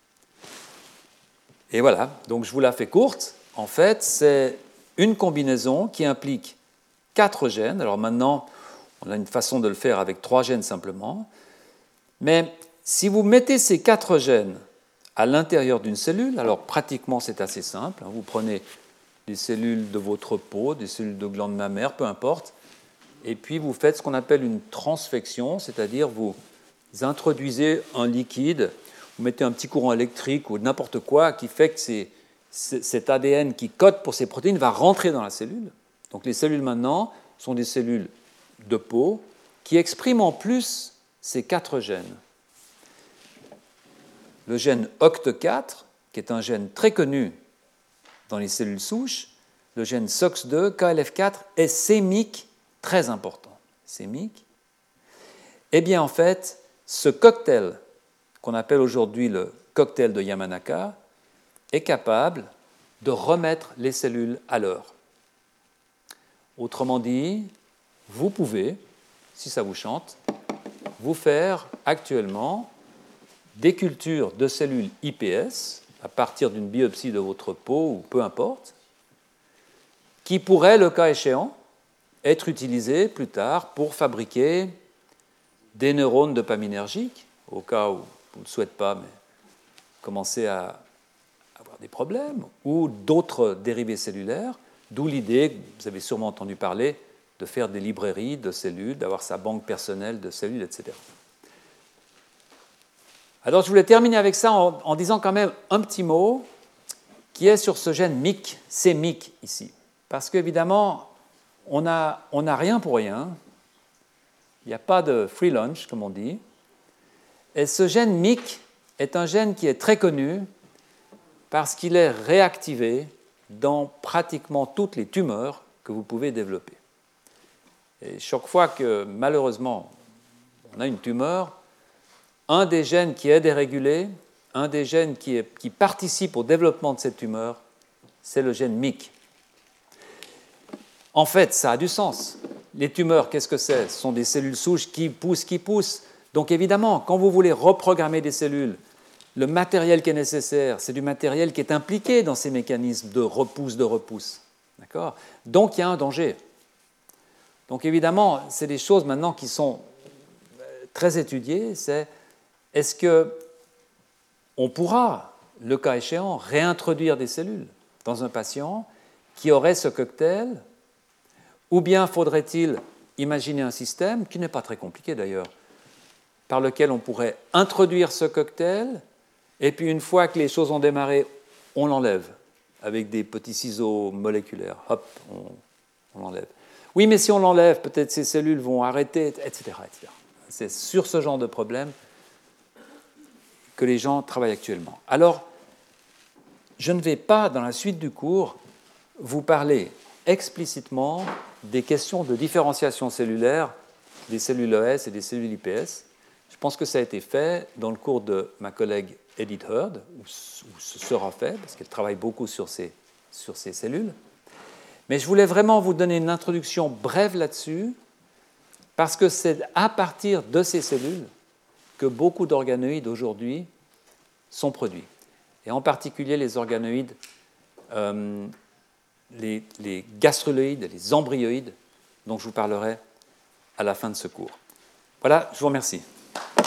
Speaker 1: Et voilà, donc je vous la fais courte. En fait, c'est une combinaison qui implique 4 gènes. Alors maintenant, on a une façon de le faire avec 3 gènes simplement. Mais si vous mettez ces 4 gènes à l'intérieur d'une cellule, alors pratiquement c'est assez simple. Vous prenez des cellules de votre peau, des cellules de glandes mammaires, peu importe, et puis vous faites ce qu'on appelle une transfection, c'est-à-dire vous introduisez un liquide, vous mettez un petit courant électrique ou n'importe quoi qui fait que cet ADN qui code pour ces protéines va rentrer dans la cellule. Donc les cellules maintenant sont des cellules de peau qui expriment en plus ces 4 gènes. Le gène OCT4, qui est un gène très connu dans les cellules souches, le gène SOX2, KLF4 est sémique très important. Sémique. Eh bien, en fait, ce cocktail, qu'on appelle aujourd'hui le cocktail de Yamanaka, est capable de remettre les cellules à l'heure. Autrement dit, vous pouvez, si ça vous chante, vous faire actuellement des cultures de cellules iPS à partir d'une biopsie de votre peau ou peu importe, qui pourraient, le cas échéant, être utilisées plus tard pour fabriquer des neurones dopaminergiques, au cas où vous ne le souhaitez pas, mais commencez à avoir des problèmes, ou d'autres dérivés cellulaires, d'où l'idée, vous avez sûrement entendu parler, de faire des librairies de cellules, d'avoir sa banque personnelle de cellules, etc. Alors, je voulais terminer avec ça en disant quand même un petit mot qui est sur ce gène MYC, c'est MYC ici. Parce qu'évidemment, on n'a rien pour rien. Il n'y a pas de free lunch, comme on dit. Et ce gène MYC est un gène qui est très connu parce qu'il est réactivé dans pratiquement toutes les tumeurs que vous pouvez développer. Et chaque fois que, malheureusement, on a une tumeur, un des gènes qui est dérégulé, un des gènes qui participe au développement de cette tumeur, c'est le gène MYC. En fait, ça a du sens. Les tumeurs, qu'est-ce que c'est? Ce sont des cellules souches qui poussent. Donc évidemment, quand vous voulez reprogrammer des cellules, le matériel qui est nécessaire, c'est du matériel qui est impliqué dans ces mécanismes de repousse. D'accord? Donc il y a un danger. Donc évidemment, c'est des choses maintenant qui sont très étudiées, c'est est-ce qu'on pourra, le cas échéant, réintroduire des cellules dans un patient qui aurait ce cocktail, ou bien faudrait-il imaginer un système, qui n'est pas très compliqué d'ailleurs, par lequel on pourrait introduire ce cocktail, et puis une fois que les choses ont démarré, on l'enlève avec des petits ciseaux moléculaires. Hop, on l'enlève. Oui, mais si on l'enlève, peut-être ces cellules vont arrêter, etc. C'est sur ce genre de problème que les gens travaillent actuellement. Alors, je ne vais pas, dans la suite du cours, vous parler explicitement des questions de différenciation cellulaire des cellules ES et des cellules IPS. Je pense que ça a été fait dans le cours de ma collègue Edith Heard, ou ce sera fait, parce qu'elle travaille beaucoup sur ces cellules. Mais je voulais vraiment vous donner une introduction brève là-dessus, parce que c'est à partir de ces cellules que beaucoup d'organoïdes aujourd'hui sont produits. Et en particulier les organoïdes, les gastruloïdes, les embryoïdes, dont je vous parlerai à la fin de ce cours. Voilà, je vous remercie.